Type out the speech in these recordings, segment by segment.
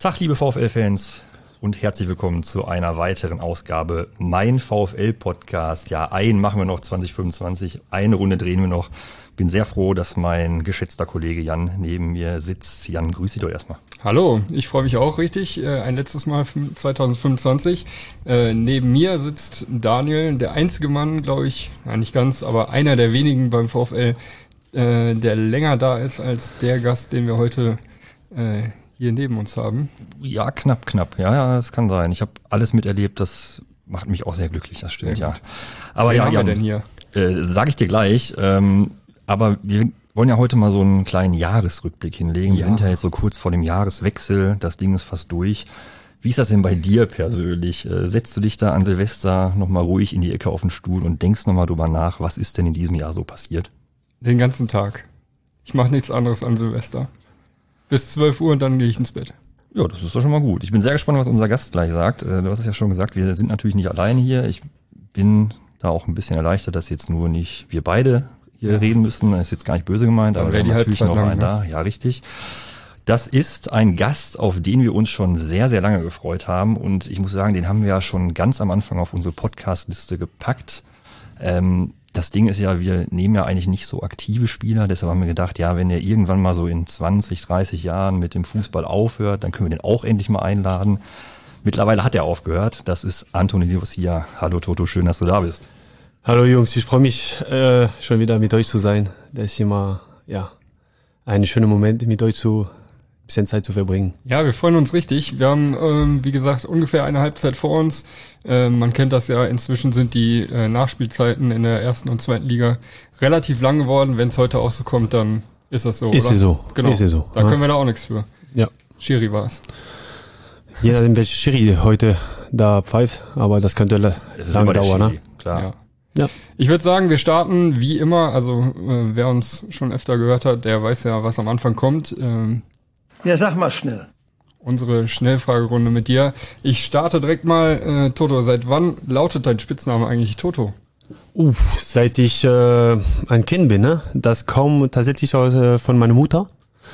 Tag, liebe VfL-Fans und herzlich willkommen zu einer weiteren Ausgabe Mein VfL-Podcast. Ja, einen machen wir noch 2025, eine Runde drehen wir noch. Bin sehr froh, dass mein geschätzter Kollege Jan neben mir sitzt. Jan, grüß dich doch erstmal. Hallo, ich freue mich auch richtig. Ein letztes Mal 2025. Neben mir sitzt Daniel, der einzige Mann, glaube ich, nicht ganz, aber einer der wenigen beim VfL, der länger da ist als der Gast, den wir heute hier neben uns haben. Ja, knapp. Ja, das kann sein. Ich habe alles miterlebt. Das macht mich auch sehr glücklich. Das stimmt, ja. Aber Wen ja, haben Jan, wir denn hier? Sage ich dir gleich. Aber wir wollen ja heute mal so einen kleinen Jahresrückblick hinlegen. Wir sind ja jetzt so kurz vor dem Jahreswechsel. Das Ding ist fast durch. Wie ist das denn bei dir persönlich? Setzt du dich da an Silvester nochmal ruhig in die Ecke auf den Stuhl und denkst nochmal drüber nach, was ist denn in diesem Jahr so passiert? Den ganzen Tag. Ich mache nichts anderes an Silvester. Bis 12 Uhr und dann gehe ich ins Bett. Ja, das ist doch schon mal gut. Ich bin sehr gespannt, was unser Gast gleich sagt. Du hast es ja schon gesagt, wir sind natürlich nicht alleine hier. Ich bin da auch ein bisschen erleichtert, dass jetzt nur nicht wir beide hier reden müssen. Das ist jetzt gar nicht böse gemeint, aber wir haben natürlich noch einen da. Ja, richtig. Das ist ein Gast, auf den wir uns schon sehr, sehr lange gefreut haben. Und ich muss sagen, den haben wir ja schon ganz am Anfang auf unsere Podcast-Liste gepackt. Das Ding ist ja, wir nehmen ja eigentlich nicht so aktive Spieler, deshalb haben wir gedacht, ja, wenn er irgendwann mal so in 20, 30 Jahren mit dem Fußball aufhört, dann können wir den auch endlich mal einladen. Mittlerweile hat er aufgehört, das ist Anthony Lucia. Hallo Toto, schön, dass du da bist. Hallo Jungs, ich freue mich schon wieder mit euch zu sein. Das ist immer ein schöner Moment, mit euch ein bisschen Zeit zu verbringen. Ja, wir freuen uns richtig. Wir haben, wie gesagt, ungefähr eine Halbzeit vor uns. Man kennt das ja, inzwischen sind die Nachspielzeiten in der ersten und zweiten Liga relativ lang geworden. Wenn es heute auch so kommt, dann ist das so, ist oder? Es so. Genau, ist es so. Da können wir da auch nichts für. Ja. Schiri war es. Je nachdem, welche Schiri heute da pfeift, aber das könnte lange dauern. Ne? Klar. Ja. Ich würde sagen, wir starten wie immer. Also wer uns schon öfter gehört hat, der weiß ja, was am Anfang kommt. Ja, sag mal schnell. Unsere Schnellfragerunde mit dir. Ich starte direkt mal. Toto, seit wann lautet dein Spitzname eigentlich Toto? Seit ich ein Kind bin, ne? Das kommt tatsächlich von meiner Mutter,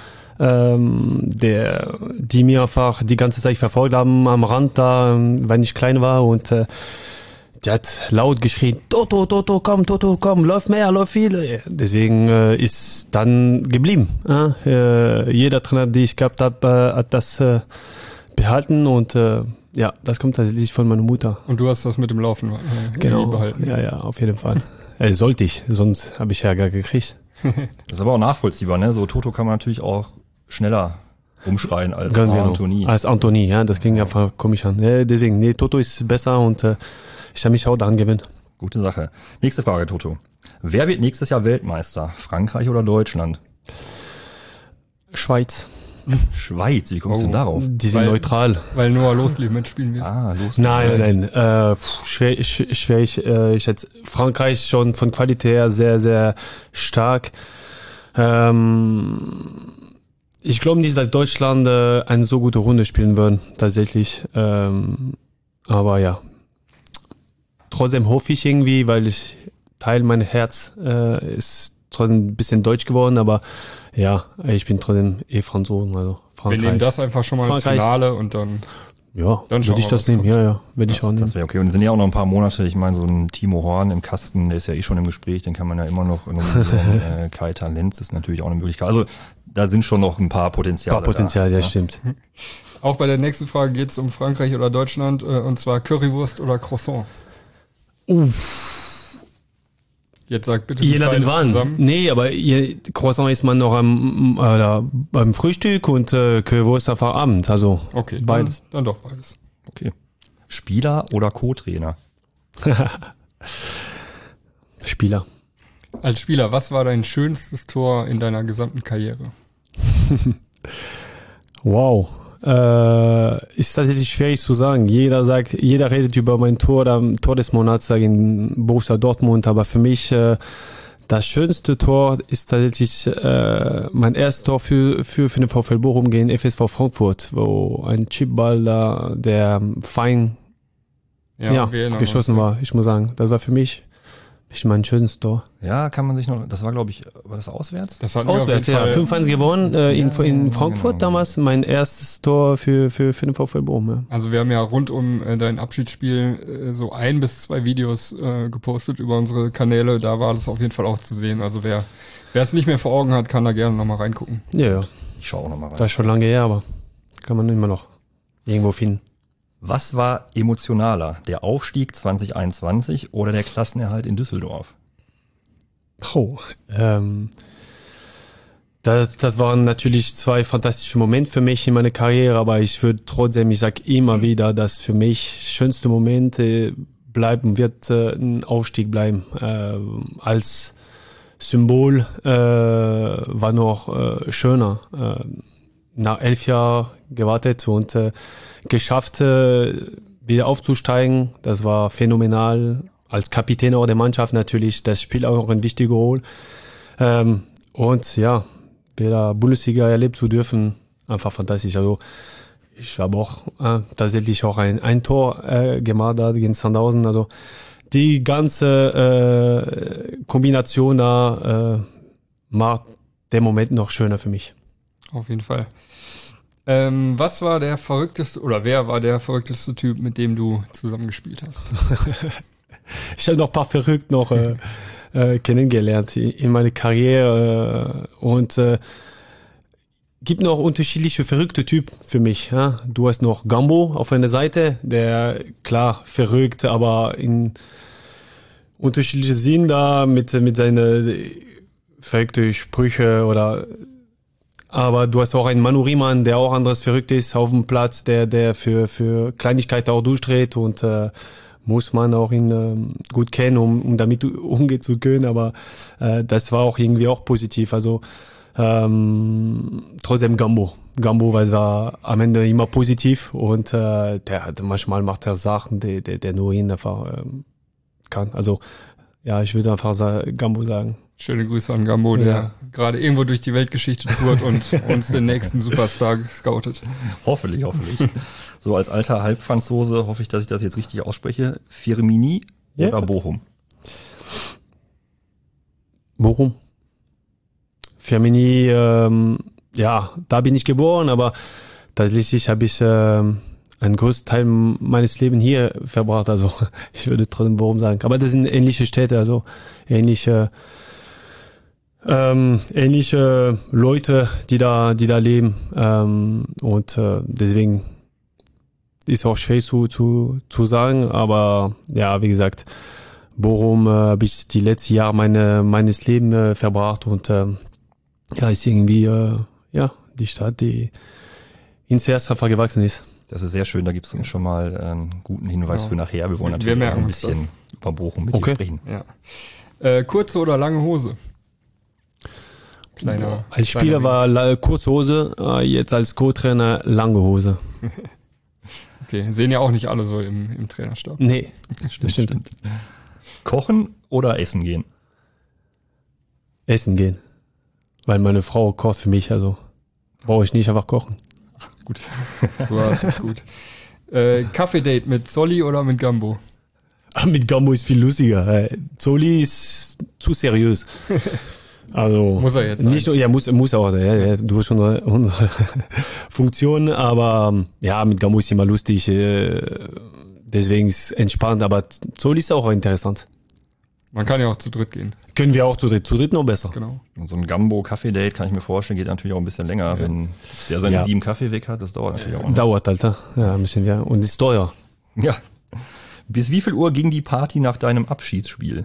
die mir einfach die ganze Zeit verfolgt haben am Rand da, wenn ich klein war, und die hat laut geschrien, Toto, komm, läuft mehr, läuft viel. Deswegen ist dann geblieben. Jeder Trainer, den ich gehabt habe, hat das behalten, und das kommt tatsächlich von meiner Mutter. Und du hast das mit dem Laufen genau behalten? Ja, auf jeden Fall. Sollte ich, sonst habe ich Ärger gekriegt. Das ist aber auch nachvollziehbar, ne? So Toto kann man natürlich auch schneller umschreien als Anthony. Als Anthony, ja, das klingt einfach komisch an. Deswegen, Toto ist besser, und ich habe mich auch daran gewöhnt. Gute Sache. Nächste Frage, Toto. Wer wird nächstes Jahr Weltmeister? Frankreich oder Deutschland? Schweiz. Schweiz, wie kommst du denn darauf? Die sind neutral. Weil Noah Losli mitspielen wird. Nein. Schwer. Ich schätze Frankreich schon von Qualität her sehr, sehr stark. Ich glaube nicht, dass Deutschland eine so gute Runde spielen wird, tatsächlich. Aber ja. Trotzdem hoffe ich irgendwie, weil Teil meines Herz ist trotzdem ein bisschen deutsch geworden, aber ja, ich bin trotzdem Franzosen, also Frankreich. Wir nehmen das einfach schon mal ins Finale und dann... Ja, dann würde ich das nehmen. Ja, würde ich auch nehmen. Das wäre okay. Und es sind ja auch noch ein paar Monate. Ich meine, so ein Timo Horn im Kasten, der ist ja eh schon im Gespräch, den kann man ja immer noch nominieren. Keitan Lenz ist natürlich auch eine Möglichkeit. Also da sind schon noch ein paar Potenziale. Ja, stimmt. Auch bei der nächsten Frage geht es um Frankreich oder Deutschland, und zwar Currywurst oder Croissant. Jetzt sag bitte je nachdem wann. Zusammen. Nee, aber Croissant isst man noch beim Frühstück und Currywurst auf Abend. Also okay, beides. Dann doch beides. Okay. Spieler oder Co-Trainer? Spieler. Als Spieler, was war dein schönstes Tor in deiner gesamten Karriere? Wow. Ist tatsächlich schwierig zu sagen. Jeder redet über mein Tor des Monats gegen Borussia Dortmund, aber für mich das schönste Tor ist tatsächlich mein erstes Tor für den VfL Bochum gegen FSV Frankfurt, wo ein Chipball da, der fein geschossen war. Ich muss sagen, das war für mich Ich mein schönes Tor. Ja, kann man sich noch, das war glaube ich, war das auswärts? Das hatten wir auf Auswärts, jeden ja. Fall. 5-1 gewonnen in Frankfurt genau. damals. Mein erstes Tor für den VfL Bochum. Ja. Also wir haben ja rund um dein Abschiedsspiel so 1 bis 2 Videos gepostet über unsere Kanäle. Da war das auf jeden Fall auch zu sehen. Also wer es nicht mehr vor Augen hat, kann da gerne nochmal reingucken. Ja. Ich schaue auch nochmal rein. Das ist schon lange her, aber kann man immer noch irgendwo finden. Was war emotionaler, der Aufstieg 2021 oder der Klassenerhalt in Düsseldorf? Das waren natürlich 2 fantastische Momente für mich in meiner Karriere, aber ich würde trotzdem, ich sage immer wieder, dass für mich schönste Momente bleiben wird ein Aufstieg bleiben. Als Symbol war noch schöner. Nach 11 Jahren gewartet und geschafft, wieder aufzusteigen. Das war phänomenal. Als Kapitän auch der Mannschaft natürlich, das spielt auch eine wichtige Rolle. Und ja, wieder Bundesliga erlebt zu dürfen, einfach fantastisch. Also ich habe auch tatsächlich auch ein Tor gemacht da gegen Sandhausen. Also die ganze Kombination da macht den Moment noch schöner für mich. Auf jeden Fall. Was war der verrückteste oder wer war der verrückteste Typ, mit dem du zusammengespielt hast? Ich habe noch ein paar verrückt noch kennengelernt in meiner Karriere und gibt noch unterschiedliche verrückte Typen für mich. Ja? Du hast noch Gambo auf einer Seite, der klar verrückt, aber in unterschiedlichen Sinn da mit seinen verrückten Sprüche oder aber du hast auch einen Manu Riemann, der auch anderes verrückt ist auf dem Platz, der für Kleinigkeiten auch durchdreht und muss man auch ihn gut kennen, um damit umgehen zu können, aber das war auch irgendwie auch positiv, also trotzdem Gambo, weil er am Ende immer positiv und manchmal macht er Sachen, der nur ihn einfach kann, also ja, ich würde einfach Gambo sagen. Schöne Grüße an Gambo, der gerade irgendwo durch die Weltgeschichte tourt und uns den nächsten Superstar scoutet. Hoffentlich. So als alter Halbfranzose hoffe ich, dass ich das jetzt richtig ausspreche. Firmini oder Bochum? Bochum. Firmini, ja, da bin ich geboren, aber tatsächlich habe ich einen größten Teil meines Lebens hier verbracht. Also ich würde trotzdem Bochum sagen. Aber das sind ähnliche Städte, also ähnliche Leute, die da leben und deswegen ist auch schwer zu sagen, aber ja, wie gesagt, Bochum habe ich die letzten Jahre meines Lebens verbracht und ja, ist irgendwie die Stadt, die ins Herz einfach gewachsen ist. Das ist sehr schön, da gibt es uns schon mal einen guten Hinweis für nachher. Wir wollen Wir natürlich auch merken ein uns bisschen über Bochum mit dir sprechen. Ja. Kurze oder lange Hose? Als Spieler war kurze Hose, jetzt als Co-Trainer lange Hose. Okay, sehen ja auch nicht alle so im Trainerstab. Nee, Stimmt. Kochen oder essen gehen? Essen gehen. Weil meine Frau kocht für mich, also brauche ich nicht einfach kochen. Gut, das ist gut. Kaffee-Date mit Solly oder mit Gambo? Mit Gambo ist viel lustiger. Zoli ist zu seriös. Also muss er jetzt nicht nur, ja, muss auch, ja, du hast unsere Funktion, aber ja, mit Gambo ist immer lustig, deswegen ist entspannt, aber Zoli ist auch interessant. Man kann ja auch zu dritt gehen. Können wir auch zu dritt noch besser. Genau. Und so ein Gambo-Kaffee-Date, kann ich mir vorstellen, geht natürlich auch ein bisschen länger, wenn der seine 7 Kaffee weg hat, das dauert natürlich auch. Dauert, Alter. Ja, müssen wir. Und ist teuer. Ja. Bis wie viel Uhr ging die Party nach deinem Abschiedsspiel?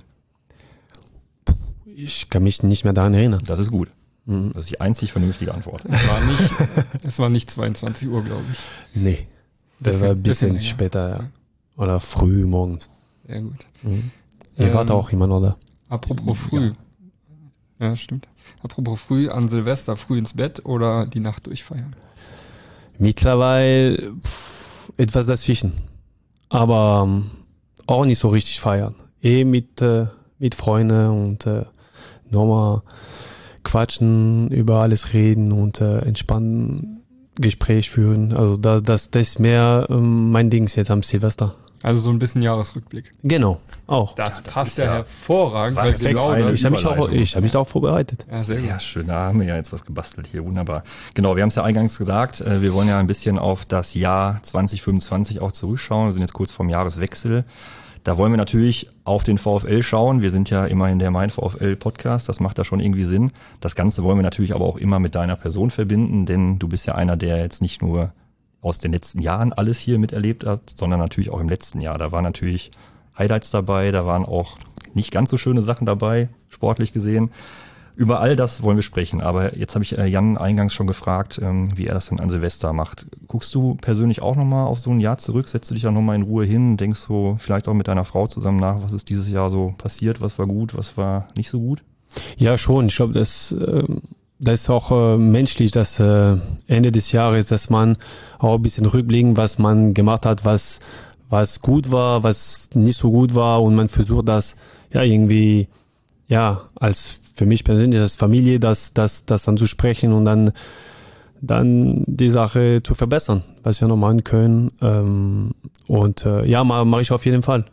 Ich kann mich nicht mehr daran erinnern. Das ist gut. Das ist die einzig vernünftige Antwort. Es war nicht 22 Uhr, glaube ich. Nee. Das war ein bisschen länger. später, ja. Oder früh morgens. Sehr gut. Ihr wart auch immer noch da. Apropos früh. Ja, stimmt. Apropos früh, an Silvester früh ins Bett oder die Nacht durchfeiern? Mittlerweile etwas dazwischen. Aber auch nicht so richtig feiern. Mit Freunden und nochmal quatschen, über alles reden und entspannen Gespräch führen. Also das ist mehr mein Ding jetzt am Silvester. Also so ein bisschen Jahresrückblick. Genau, auch. Das das passt ist ja ja hervorragend, weil perfekt. genau das. Ich habe mich da auch vorbereitet. Ja, sehr Sehr gut. schön, da haben wir ja jetzt was gebastelt hier, wunderbar. Genau, wir haben es ja eingangs gesagt, wir wollen ja ein bisschen auf das Jahr 2025 auch zurückschauen. Wir sind jetzt kurz vorm Jahreswechsel. Da wollen wir natürlich auf den VfL schauen. Wir sind ja immerhin der Mein VfL Podcast, das macht da schon irgendwie Sinn. Das Ganze wollen wir natürlich aber auch immer mit deiner Person verbinden, denn du bist ja einer, der jetzt nicht nur aus den letzten Jahren alles hier miterlebt hat, sondern natürlich auch im letzten Jahr. Da waren natürlich Highlights dabei, da waren auch nicht ganz so schöne Sachen dabei, sportlich gesehen. Über all das wollen wir sprechen, aber jetzt habe ich Jan eingangs schon gefragt, wie er das denn an Silvester macht. Guckst du persönlich auch nochmal auf so ein Jahr zurück? Setzt du dich ja nochmal in Ruhe hin? Denkst so vielleicht auch mit deiner Frau zusammen nach, was ist dieses Jahr so passiert? Was war gut, was war nicht so gut? Ja, schon. Ich glaube, das ist auch menschlich, dass Ende des Jahres, dass man auch ein bisschen rückblicken, was man gemacht hat, was gut war, was nicht so gut war und man versucht das ja irgendwie, ja, als für mich persönlich als Familie, das dann zu sprechen und dann die Sache zu verbessern, was wir noch machen können. Ja, mache ich auf jeden Fall.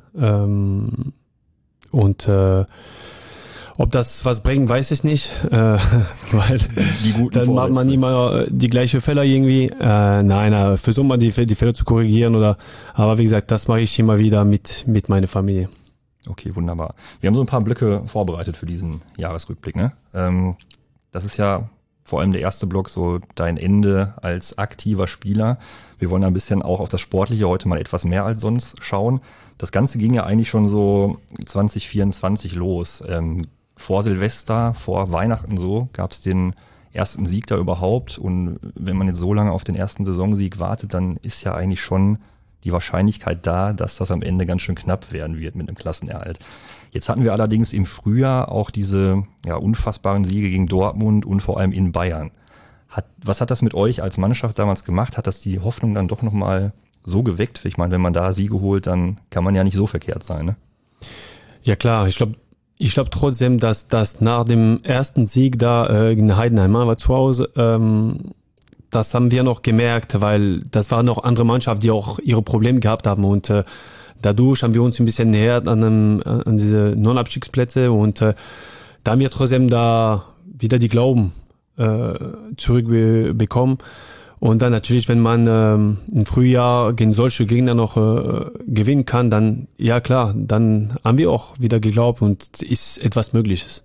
Ob das was bringt, weiß ich nicht, weil dann macht man immer die gleiche Fehler irgendwie. Nein, versucht man die Fehler zu korrigieren aber wie gesagt, das mache ich immer wieder mit meiner Familie. Okay, wunderbar. Wir haben so ein paar Blöcke vorbereitet für diesen Jahresrückblick, ne? Das ist ja vor allem der erste Block, so dein Ende als aktiver Spieler. Wir wollen ein bisschen auch auf das Sportliche heute mal etwas mehr als sonst schauen. Das Ganze ging ja eigentlich schon so 2024 los. Vor Silvester, vor Weihnachten so, gab es den ersten Sieg da überhaupt. Und wenn man jetzt so lange auf den ersten Saisonsieg wartet, dann ist ja eigentlich schon die Wahrscheinlichkeit da, dass das am Ende ganz schön knapp werden wird mit einem Klassenerhalt. Jetzt hatten wir allerdings im Frühjahr auch diese unfassbaren Siege gegen Dortmund und vor allem in Bayern. Was hat das mit euch als Mannschaft damals gemacht? Hat das die Hoffnung dann doch nochmal so geweckt? Ich meine, wenn man da Siege holt, dann kann man ja nicht so verkehrt sein, ne? Ja klar, ich glaube trotzdem, dass das nach dem ersten Sieg da gegen Heidenheim war zu Hause, das haben wir noch gemerkt, weil das waren noch andere Mannschaften, die auch ihre Probleme gehabt haben und dadurch haben wir uns ein bisschen näher an diese Non-Abstiegsplätze und da haben wir trotzdem da wieder die Glauben zurückbekommen. Und dann natürlich, wenn man im Frühjahr gegen solche Gegner noch gewinnen kann, dann, ja klar, dann haben wir auch wieder geglaubt und ist etwas Mögliches.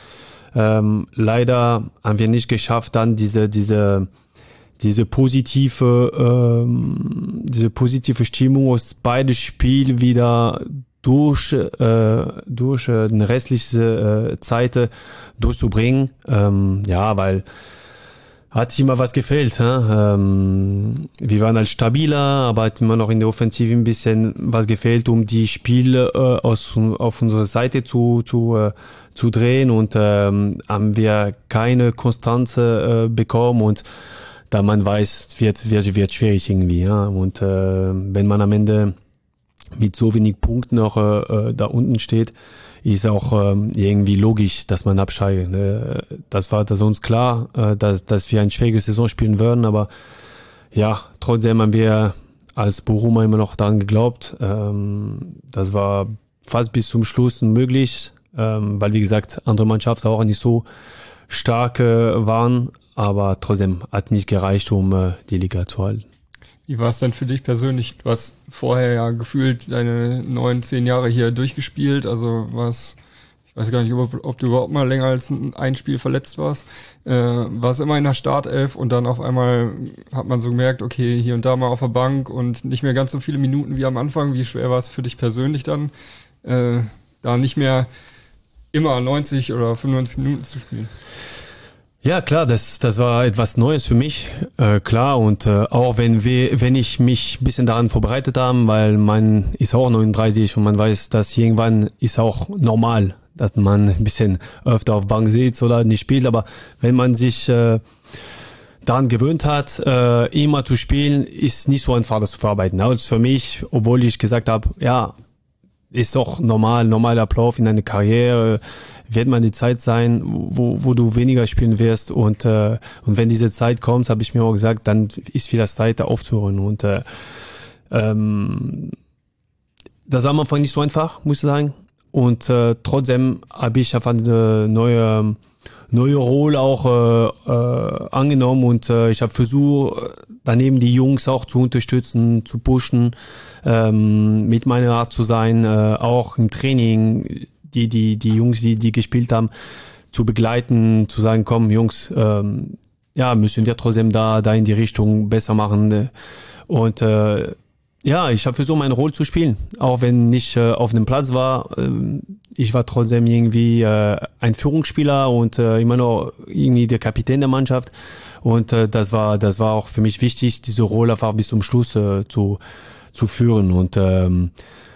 Leider haben wir nicht geschafft, dann diese positive Stimmung aus beiden Spielen wieder durch den restlichen Zeit durchzubringen. Weil hat immer was gefehlt. Wir waren halt stabiler, aber hat immer noch in der Offensive ein bisschen was gefehlt, um die Spiele auf unserer Seite zu drehen und haben wir keine Konstanze bekommen und da man weiß, wird schwierig irgendwie, ja. Und wenn man am Ende mit so wenig Punkten noch da unten steht, ist auch irgendwie logisch, dass man absteigt. Das war uns klar, dass wir eine schwierige Saison spielen würden, aber ja, trotzdem haben wir als Bochumer immer noch daran geglaubt. Das war fast bis zum Schluss möglich, weil wie gesagt, andere Mannschaften auch nicht so stark waren, aber trotzdem hat nicht gereicht, um die Liga zu halten. Wie war es denn für dich persönlich? Du hast vorher ja gefühlt deine 9-10 Jahre hier durchgespielt, also ich weiß gar nicht, ob du überhaupt mal länger als ein Spiel verletzt warst. Warst immer in der Startelf und dann auf einmal hat man so gemerkt, okay, hier und da mal auf der Bank und nicht mehr ganz so viele Minuten wie am Anfang. Wie schwer war es für dich persönlich dann, da nicht mehr immer 90 oder 95 Minuten zu spielen? Ja, klar, das war etwas Neues für mich, klar, und auch wenn ich mich ein bisschen daran vorbereitet habe, weil man ist auch 39 und man weiß, dass irgendwann ist auch normal, dass man ein bisschen öfter auf Bank sitzt oder nicht spielt, aber wenn man sich daran gewöhnt hat, immer zu spielen, ist nicht so einfach, das zu verarbeiten. Also für mich, obwohl ich gesagt habe, ja, ist doch normaler Ablauf in einer Karriere, wird man die Zeit sein, wo du weniger spielen wirst und wenn diese Zeit kommt, habe ich mir auch gesagt, dann ist wieder Zeit, da aufzuhören und das war am Anfang nicht so einfach, muss ich sagen. Und trotzdem habe ich einfach eine neue Rolle auch angenommen und ich habe versucht, daneben die Jungs auch zu unterstützen, zu pushen, mit meiner Art zu sein, auch im Training, die Jungs, die gespielt haben, zu begleiten, zu sagen, komm Jungs, müssen wir trotzdem da in die Richtung besser machen. Und ich habe versucht, meine Rolle zu spielen, auch wenn ich auf dem Platz war. Ich war trotzdem irgendwie ein Führungsspieler und immer noch irgendwie der Kapitän der Mannschaft. Und das war auch für mich wichtig, diese Rolle einfach bis zum Schluss zu führen. Und am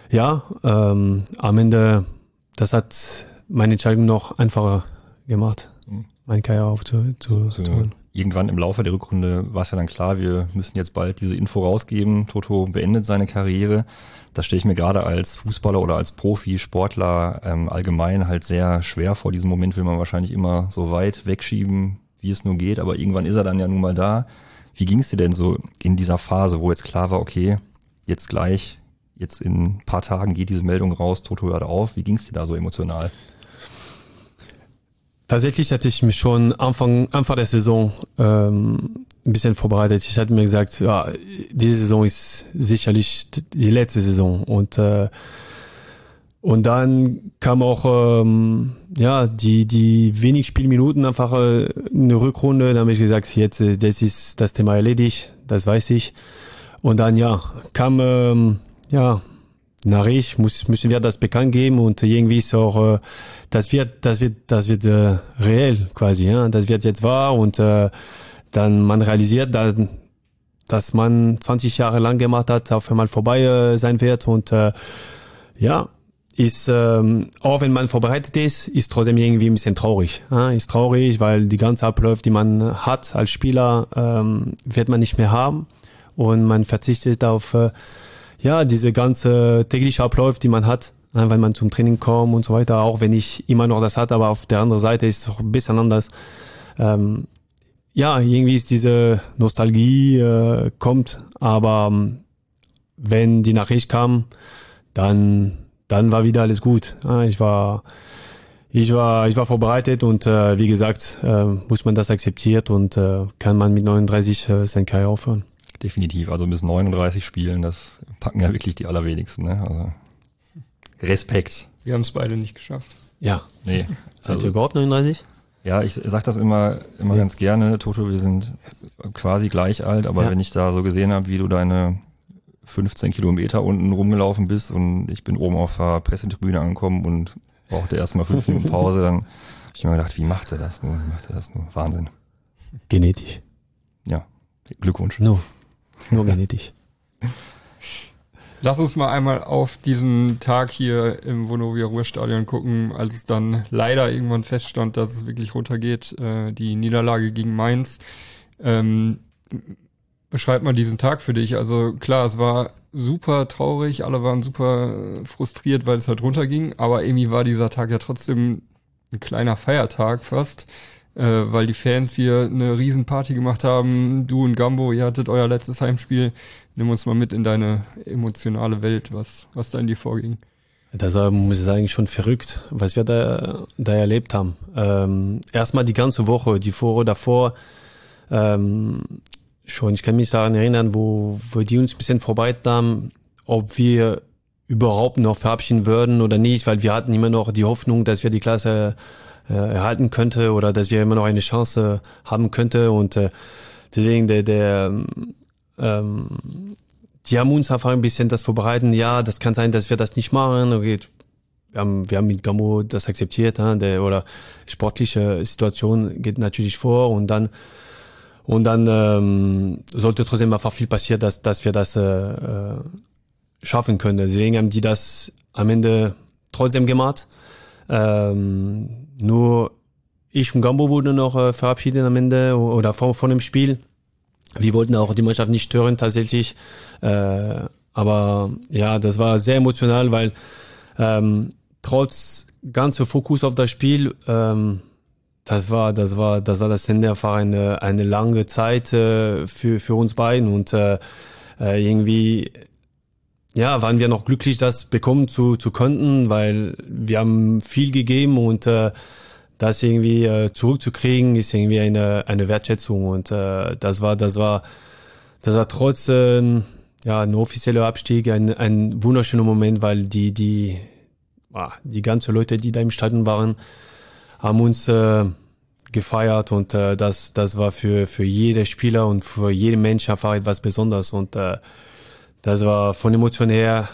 Ende, das hat meine Entscheidung noch einfacher gemacht, meine Karriere aufzuholen. Irgendwann im Laufe der Rückrunde war es ja dann klar, wir müssen jetzt bald diese Info rausgeben. Toto beendet seine Karriere. Das stelle ich mir gerade als Fußballer oder als Profisportler allgemein halt sehr schwer vor. Diesen Moment will man wahrscheinlich immer so weit wegschieben, wie es nur geht. Aber irgendwann ist er dann ja nun mal da. Wie ging es dir denn so in dieser Phase, wo jetzt klar war, okay, jetzt in ein paar Tagen geht diese Meldung raus, Toto hört auf. Wie ging es dir da so emotional? Tatsächlich hatte ich mich schon Anfang der Saison ein bisschen vorbereitet. Ich hatte mir gesagt, ja, diese Saison ist sicherlich die letzte Saison. Und dann kam auch die wenig Spielminuten einfach eine Rückrunde. Da habe ich gesagt, jetzt das ist das Thema erledigt, das weiß ich. Und dann kam Nachricht, müssen wir das bekannt geben und irgendwie ist auch, das wird reell quasi, ja, das wird jetzt wahr und dann man realisiert, dass man 20 Jahre lang gemacht hat, auf einmal vorbei sein wird und ist, auch wenn man vorbereitet ist trotzdem irgendwie ein bisschen traurig, ja, ist traurig, weil die ganze Abläufe, die man hat als Spieler, wird man nicht mehr haben und man verzichtet auf diese ganze tägliche Abläufe, die man hat, wenn man zum Training kommt und so weiter, auch wenn ich immer noch das hatte, aber auf der anderen Seite ist es auch ein bisschen anders. Irgendwie ist diese Nostalgie kommt, aber wenn die Nachricht kam, dann war wieder alles gut. Ich war vorbereitet und wie gesagt, muss man das akzeptiert und kann man mit 39 seine Karriere aufhören. Definitiv, also bis 39 Spielen, das packen ja wirklich die allerwenigsten. Ne? Also Respekt. Wir haben es beide nicht geschafft. Ja. Nee. Seid ihr überhaupt 39? Ja, ich sag das immer ganz gerne, Toto, wir sind quasi gleich alt, aber wenn ich da so gesehen habe, wie du deine 15 Kilometer unten rumgelaufen bist und ich bin oben auf der Pressetribüne angekommen und brauchte erstmal 5 Minuten Pause, dann habe ich mir gedacht, wie macht er das nur? Wahnsinn. Genetisch. Ja, Glückwunsch. Nur genetisch. Lass uns mal einmal auf diesen Tag hier im Vonovia Ruhrstadion gucken, als es dann leider irgendwann feststand, dass es wirklich runtergeht, die Niederlage gegen Mainz. Beschreib mal diesen Tag für dich. Also klar, es war super traurig, alle waren super frustriert, weil es halt runterging, aber irgendwie war dieser Tag ja trotzdem ein kleiner Feiertag fast, weil die Fans hier eine Riesenparty gemacht haben. Du und Gambo, ihr hattet euer letztes Heimspiel. Nimm uns mal mit in deine emotionale Welt, was da in dir vorging. Das war, muss ich sagen, schon verrückt, was wir da erlebt haben. Erstmal die ganze Woche, die Woche davor, schon, ich kann mich daran erinnern, wo die uns ein bisschen vorbereitet haben, ob wir überhaupt noch verabschieden würden oder nicht, weil wir hatten immer noch die Hoffnung, dass wir die Klasse erhalten könnte oder dass wir immer noch eine Chance haben könnte und deswegen die haben uns einfach ein bisschen das vorbereiten, ja, das kann sein, dass wir das nicht machen, okay, wir haben mit Gambo das akzeptiert, oder sportliche Situation geht natürlich vor und dann sollte trotzdem einfach viel passieren, dass wir das schaffen können. Deswegen haben die das am Ende trotzdem gemacht. Nur ich und Gambo wurden noch verabschiedet am Ende oder vor dem Spiel. Wir wollten auch die Mannschaft nicht stören tatsächlich. Aber ja, das war sehr emotional, weil trotz ganzer Fokus auf das Spiel, das war das Ende einfach eine lange Zeit für uns beiden und irgendwie waren wir noch glücklich, das bekommen zu konnten, weil wir haben viel gegeben und das irgendwie zurückzukriegen, ist irgendwie eine Wertschätzung und das war trotz ein offizieller Abstieg ein wunderschöner Moment, weil die ganze Leute, die da im Stadion waren, haben uns gefeiert und das war für jede Spieler und für jeden Mensch einfach etwas Besonderes und das war von Emotion her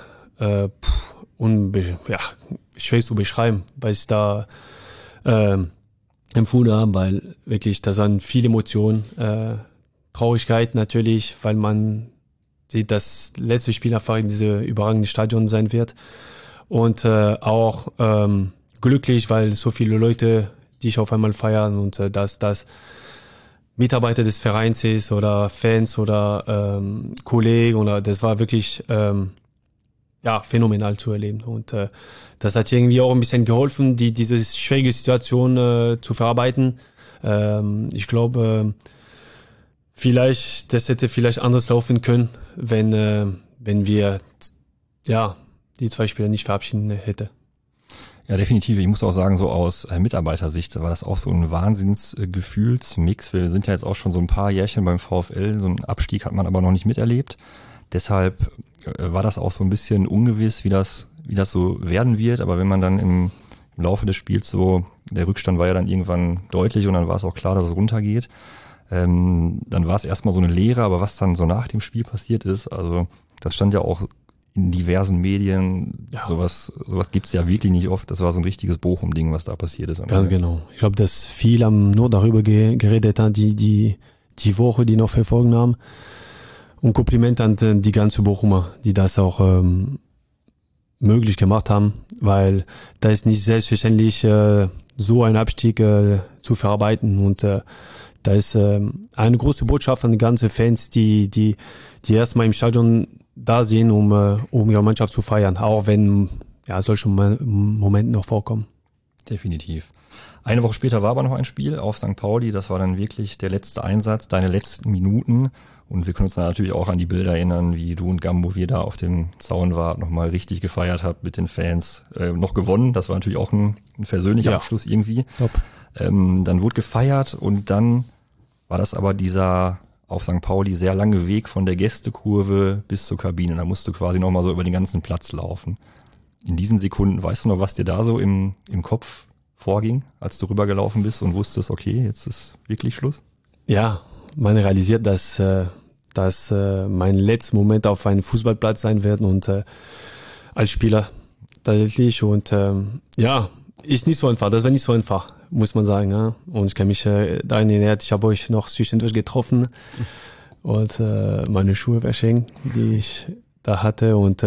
schwer zu beschreiben, weil ich da empfunden habe, weil wirklich, das waren viele Emotionen, Traurigkeit natürlich, weil man sieht, dass das letzte Spiel einfach in diesem überragenden Stadion sein wird und auch glücklich, weil so viele Leute dich auf einmal feiern und dass das Mitarbeiter des Vereins ist oder Fans oder Kollegen oder das war wirklich phänomenal zu erleben und das hat irgendwie auch ein bisschen geholfen, diese schwierige Situation zu verarbeiten. Ich glaube, das hätte vielleicht anders laufen können, wenn wir die 2 Spieler nicht verabschieden hätte. Ja, definitiv. Ich muss auch sagen, so aus Mitarbeitersicht war das auch so ein Wahnsinnsgefühlsmix. Wir sind ja jetzt auch schon so ein paar Jährchen beim VfL. So einen Abstieg hat man aber noch nicht miterlebt. Deshalb war das auch so ein bisschen ungewiss, wie das so werden wird. Aber wenn man dann im Laufe des Spiels der Rückstand war ja dann irgendwann deutlich und dann war es auch klar, dass es runtergeht. Dann war es erstmal so eine Leere, aber was dann so nach dem Spiel passiert ist, also das stand ja auch in diversen Medien, sowas gibt's ja wirklich nicht oft. Das war so ein richtiges Bochum-Ding, was da passiert ist. Ganz genau. Ich glaube, dass viele haben nur darüber geredet, die Woche, die noch verfolgt haben. Und Kompliment an die ganze Bochumer, die das auch möglich gemacht haben, weil da ist nicht selbstverständlich so ein Abstieg zu verarbeiten und da ist eine große Botschaft an die ganzen Fans, die erstmal im Stadion da sind, um ihre Mannschaft zu feiern, auch wenn solche Momente noch vorkommen. Definitiv. Eine Woche später war aber noch ein Spiel auf St. Pauli, das war dann wirklich der letzte Einsatz, deine letzten Minuten und wir können uns dann natürlich auch an die Bilder erinnern, wie du und Gambo, wie ihr da auf dem Zaun wart, nochmal richtig gefeiert habt mit den Fans, noch gewonnen, das war natürlich auch ein versöhnlicher Abschluss irgendwie. Dann wurde gefeiert und dann war das aber dieser auf St. Pauli sehr lange Weg von der Gästekurve bis zur Kabine. Da musst du quasi nochmal so über den ganzen Platz laufen. In diesen Sekunden, weißt du noch, was dir da so im Kopf vorging, als du rübergelaufen bist und wusstest, okay, jetzt ist wirklich Schluss? Ja, man realisiert, dass mein letzter Moment auf einem Fußballplatz sein wird und als Spieler tatsächlich und ist nicht so einfach, das war nicht so einfach, muss man sagen. Ja? Und ich kann mich daran erinnern, ich habe euch noch zwischendurch getroffen und meine Schuhe verschenkt, die ich da hatte und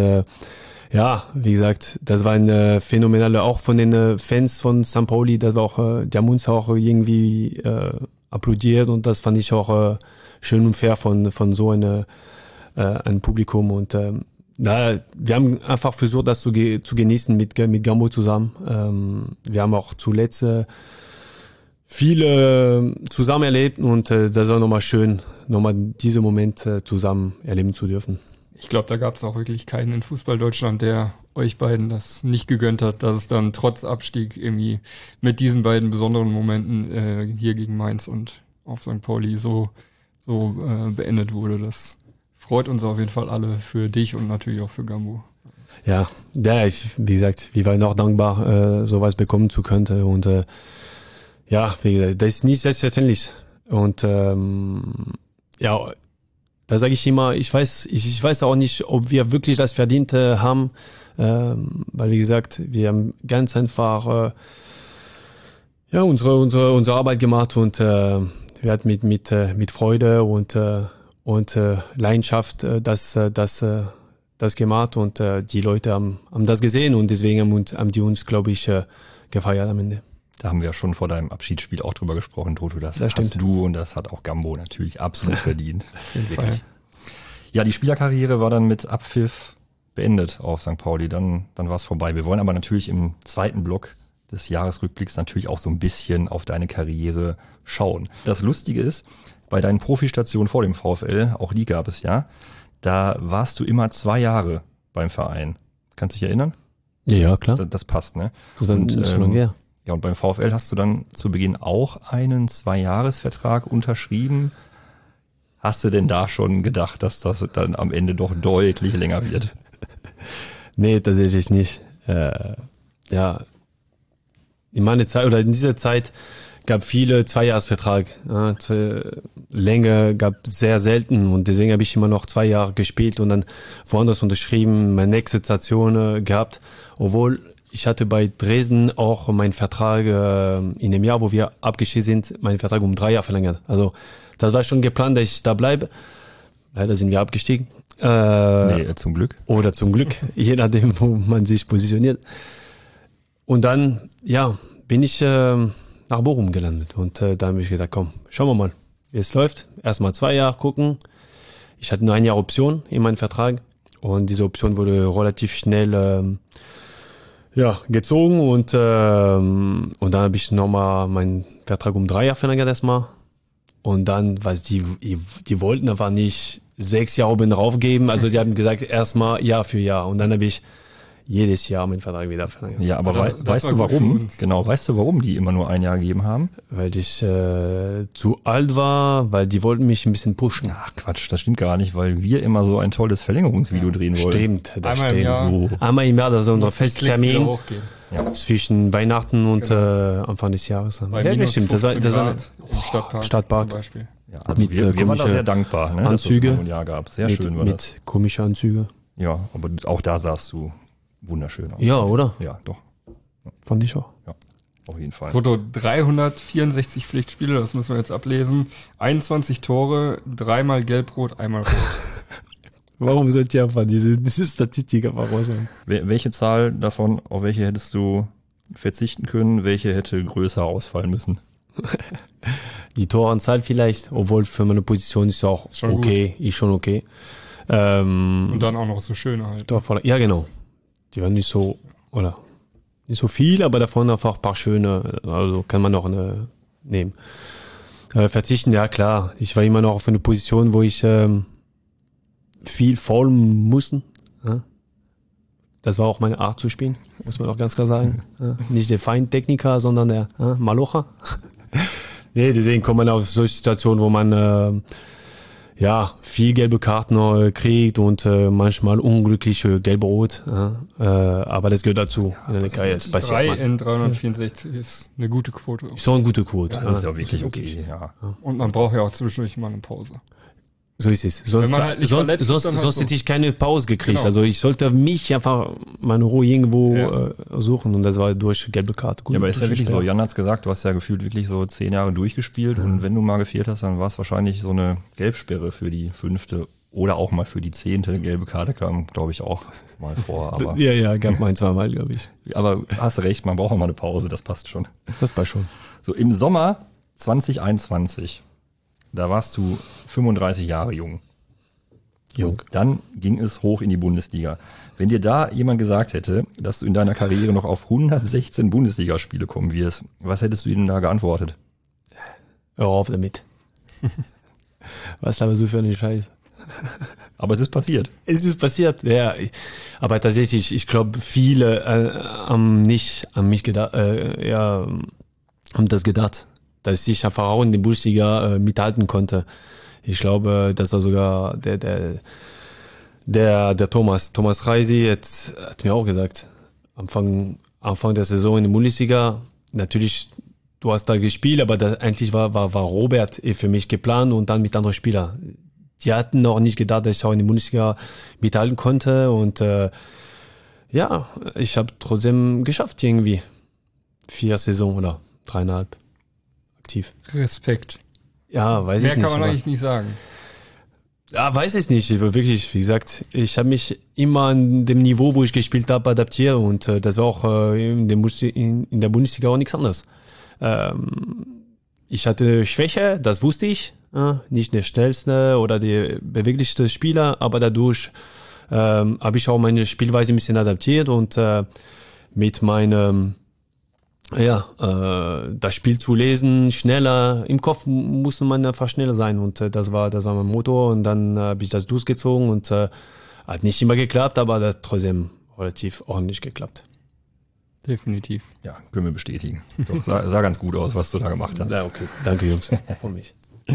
wie gesagt, das war ein phänomenaler, auch von den Fans von St. Pauli, das war auch, die haben uns auch irgendwie applaudiert und das fand ich auch schön und fair von so ein Publikum und wir haben einfach versucht, das zu genießen mit Gambo zusammen. Wir haben auch zuletzt viele zusammen erlebt und das war nochmal schön, nochmal diese Momente zusammen erleben zu dürfen. Ich glaube, da gab es auch wirklich keinen in Fußball-Deutschland, der euch beiden das nicht gegönnt hat, dass es dann trotz Abstieg irgendwie mit diesen beiden besonderen Momenten hier gegen Mainz und auf St. Pauli so beendet wurde. Das freut uns auf jeden Fall alle für dich und natürlich auch für Gambo. Ja, wie gesagt, wir waren auch dankbar, sowas bekommen zu können und wie gesagt, das ist nicht selbstverständlich und da sage ich immer, ich weiß auch nicht, ob wir wirklich das verdient haben, weil wie gesagt, wir haben ganz einfach unsere Arbeit gemacht und wir hatten mit Freude und Leidenschaft das gemacht und die Leute haben das gesehen und deswegen haben die uns, glaube ich, gefeiert am Ende. Da haben wir ja schon vor deinem Abschiedsspiel auch drüber gesprochen, Toto. Das hast stimmt. Du und das hat auch Gambo natürlich absolut verdient. Wirklich. Ja, die Spielerkarriere war dann mit Abpfiff beendet auf St. Pauli. Dann war es vorbei. Wir wollen aber natürlich im zweiten Block des Jahresrückblicks natürlich auch so ein bisschen auf deine Karriere schauen. Das Lustige ist, bei deinen Profistationen vor dem VfL, auch die gab es ja, da warst du immer 2 Jahre beim Verein. Kannst dich erinnern? Ja, klar. Das passt, ne? Das ist dann schon lange her. Ja, und beim VfL hast du dann zu Beginn auch einen 2-Jahres-Vertrag unterschrieben. Hast du denn da schon gedacht, dass das dann am Ende doch deutlich länger wird? Nee, tatsächlich nicht. Ja, in meiner Zeit oder in dieser Zeit gab viele 2-Jahres-Vertrag. Ja, Länge gab sehr selten und deswegen habe ich immer noch 2 Jahre gespielt und dann woanders unterschrieben, meine nächste Station gehabt. Obwohl ich hatte bei Dresden auch meinen Vertrag in dem Jahr, wo wir abgeschieden sind, meinen Vertrag um 3 Jahre verlängert. Also das war schon geplant, dass ich da bleibe. Leider sind wir abgestiegen. Nee, zum Glück. Oder zum Glück, je nachdem, wo man sich positioniert. Und dann, ja, bin ich nach Bochum gelandet. Und da habe ich gesagt, komm, schauen wir mal, wie es läuft. Erstmal 2 Jahre gucken. Ich hatte nur 1 Jahr Option in meinem Vertrag. Und diese Option wurde relativ schnell gezogen. Und dann habe ich nochmal meinen Vertrag um 3 Jahre verlängert erstmal. Und dann, was die wollten einfach nicht 6 Jahre oben drauf geben. Also die haben gesagt, erstmal Jahr für Jahr. Und dann habe ich jedes Jahr meinen Vertrag wieder verlängert. Ja, aber weißt du warum? Genau, weißt du, warum die immer nur 1 Jahr gegeben haben? Weil ich zu alt war, weil die wollten mich ein bisschen pushen. Ach Quatsch, das stimmt gar nicht, weil wir immer so ein tolles Verlängerungsvideo drehen wollten. Stimmt, das Einmal im stimmt. Jahr. So. Einmal im Jahr, das ist unser Muss die Klicks wieder Festtermin hochgehen. zwischen Weihnachten und Anfang des Jahres. Bei Ja, minus stimmt. Das war 15 eine Grad im Stadtpark, Stadtpark. zum Beispiel. Ja, also Mit, wir waren da komische sehr dankbar, ne, Anzüge. dass es ein Jahr gab. Sehr schön war das. Mit komischen Anzügen. Ja, aber auch da sahst du wunderschön aus. Ja, oder? Ja, doch. Fand ich auch. Ja, auf jeden Fall. Toto, 364 Pflichtspiele, das müssen wir jetzt ablesen. 21 Tore, 3-mal Gelb-Rot, 1-mal Rot. Warum sollt ihr einfach diese Statistik einfach raushauen? Welche Zahl davon, auf welche hättest du verzichten können? Welche hätte größer ausfallen müssen? Die Toranzahl vielleicht, obwohl für meine Position ist auch Schon okay, ist schon okay. Und dann auch noch so schöne halt. Ja, genau. Die waren nicht so, oder nicht so viel, aber davon einfach ein paar schöne, also kann man noch nehmen. Verzichten, ja klar. Ich war immer noch auf eine Position, wo ich viel faulen musste. Ja. Das war auch meine Art zu spielen, muss man auch ganz klar sagen. Ja. Nicht der Feintechniker, sondern der Malocher. Nee, deswegen kommt man auf solche Situationen, wo man viel gelbe Karten kriegt und manchmal unglückliche gelbe-rot. Aber das gehört dazu in der Karriere. Das passiert 3 mal. in 364 ist eine gute Quote. Ist so eine gute Quote. Das ist ja wirklich okay, ja. Und man braucht ja auch zwischendurch mal eine Pause. So ist es. Sonst, man halt nicht verletzt ist, dann halt sonst so. hätte ich keine Pause gekriegt. Genau. Also ich sollte mich einfach meine Ruhe irgendwo suchen und das war durch gelbe Karte. Gut, Ja, aber ist ja wirklich so. Ja. Jan hat's gesagt, du hast ja gefühlt wirklich so 10 Jahre durchgespielt und wenn du mal gefehlt hast, dann war es wahrscheinlich so eine Gelbsperre für die 5. oder auch mal für die 10. gelbe Karte kam, glaube ich, auch mal vor. Aber, Ja, gab mal 2 Mal, glaube ich. aber hast recht, man braucht auch mal eine Pause, das passt schon. Das war schon. So, im Sommer 2021, da warst du 35 Jahre jung. Jung. Dann ging es hoch in die Bundesliga. Wenn dir da jemand gesagt hätte, dass du in deiner Karriere noch auf 116 Bundesligaspiele kommen wirst, was hättest du ihm da geantwortet? Hör auf damit. Was ist aber so für eine Scheiße? Aber es ist passiert. Es ist passiert, ja. Aber tatsächlich, ich glaube, viele haben nicht an mich gedacht, haben das gedacht, dass ich einfach auch in der Bundesliga mithalten konnte. Ich glaube, das war sogar der Thomas Reisi hat mir auch gesagt, Anfang der Saison in der Bundesliga, natürlich, du hast da gespielt, aber eigentlich war Robert für mich geplant und dann mit anderen Spielern. Die hatten noch nicht gedacht, dass ich auch in der Bundesliga mithalten konnte und ich habe trotzdem geschafft irgendwie. 4 Saison oder 3,5 aktiv. Respekt. Ja, weiß Mehr ich nicht. kann man aber- eigentlich nicht sagen. Ja, weiß ich nicht. Wirklich, wie gesagt, ich habe mich immer an dem Niveau, wo ich gespielt habe, adaptiert und das war auch in der Bundesliga auch nichts anderes. Ich hatte Schwäche, das wusste ich. Nicht der schnellste oder der beweglichste Spieler, aber dadurch habe ich auch meine Spielweise ein bisschen adaptiert und mit meinem das Spiel zu lesen, schneller, im Kopf musste man einfach schneller sein und das war mein Motor und dann habe ich das durchgezogen und Hat nicht immer geklappt, aber das hat trotzdem relativ ordentlich geklappt. Definitiv. Ja, können wir bestätigen. Doch, sah ganz gut aus, was du da gemacht hast. Ja, okay. Danke, Jungs. Von mich.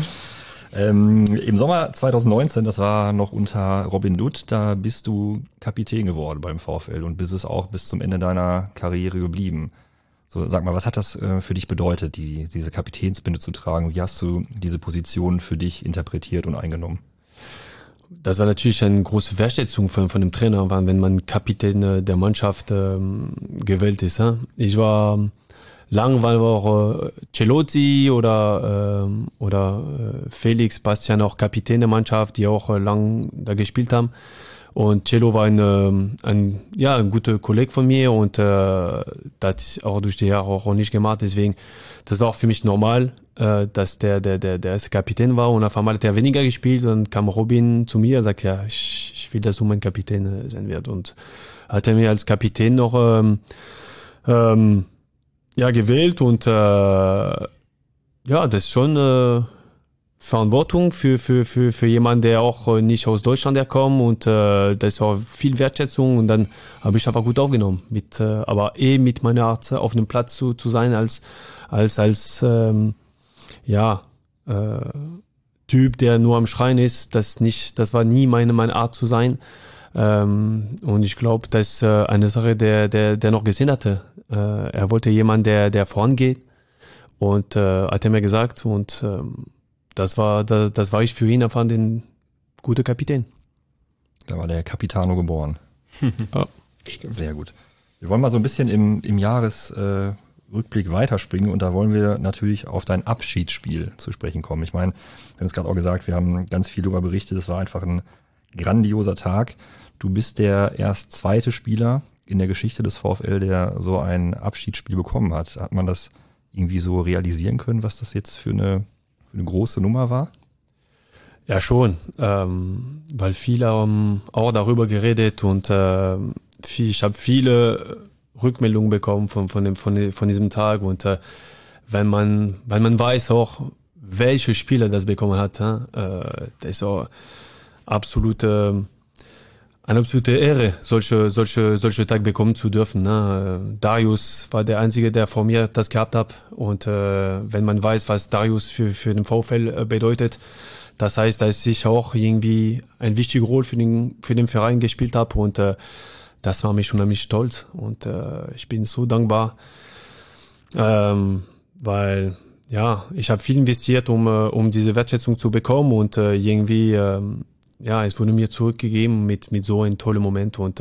Im Sommer 2019, das war noch unter Robin Dutt, da bist du Kapitän geworden beim VfL und bist es auch bis zum Ende deiner Karriere geblieben. So, sag mal, was hat das für dich bedeutet, diese Kapitänsbinde zu tragen? Wie hast du diese Position für dich interpretiert und eingenommen? Das war natürlich eine große Wertschätzung von dem Trainer, wenn man Kapitän der Mannschaft gewählt ist. Ich war lang, weil auch Celotti oder Felix, Bastian auch Kapitän der Mannschaft, die auch lang da gespielt haben. Und Celo war ein guter Kollege von mir und das hat auch durch die Jahre auch nicht gemacht. Deswegen, das war auch für mich normal, dass der erste Kapitän war und auf einmal hat er weniger gespielt und dann kam Robin zu mir und sagt, ja, ich will, dass du mein Kapitän sein wirst. Und hat er mir als Kapitän noch gewählt und das ist schon Verantwortung für jemanden, der auch nicht aus Deutschland herkommt und das ist auch viel Wertschätzung und dann habe ich einfach gut aufgenommen, aber mit meiner Art auf dem Platz zu sein als Typ, der nur am Schreien ist, das war nie meine Art zu sein. Und ich glaube, das ist eine Sache, der noch gesehen hatte. Er wollte jemanden, der vorangeht und hat er mir gesagt und das war ich für ihn einfach den guten Kapitän. Da war der Capitano geboren. Ja. Sehr gut. Wir wollen mal so ein bisschen im Jahresrückblick weiterspringen und da wollen wir natürlich auf dein Abschiedsspiel zu sprechen kommen. Ich meine, wir haben es gerade auch gesagt, wir haben ganz viel darüber berichtet, es war einfach ein grandioser Tag. Du bist der erst zweite Spieler in der Geschichte des VfL, der so ein Abschiedsspiel bekommen hat. Hat man das irgendwie so realisieren können, was das jetzt für eine große Nummer war? Ja, schon, weil viele haben auch darüber geredet und ich habe viele Rückmeldungen bekommen von diesem Tag und weil man weiß auch, welche Spieler das bekommen hat, das ist auch eine absolute Ehre, solche Tag bekommen zu dürfen. Darius war der Einzige, der vor mir das gehabt hat. Und wenn man weiß, was Darius für den VfL bedeutet, das heißt, dass ich auch irgendwie eine wichtige Rolle für den Verein gespielt habe. Und das war mich unheimlich stolz. Und ich bin so dankbar, weil ich habe viel investiert, um diese Wertschätzung zu bekommen und irgendwie es wurde mir zurückgegeben mit so einem tollen Moment und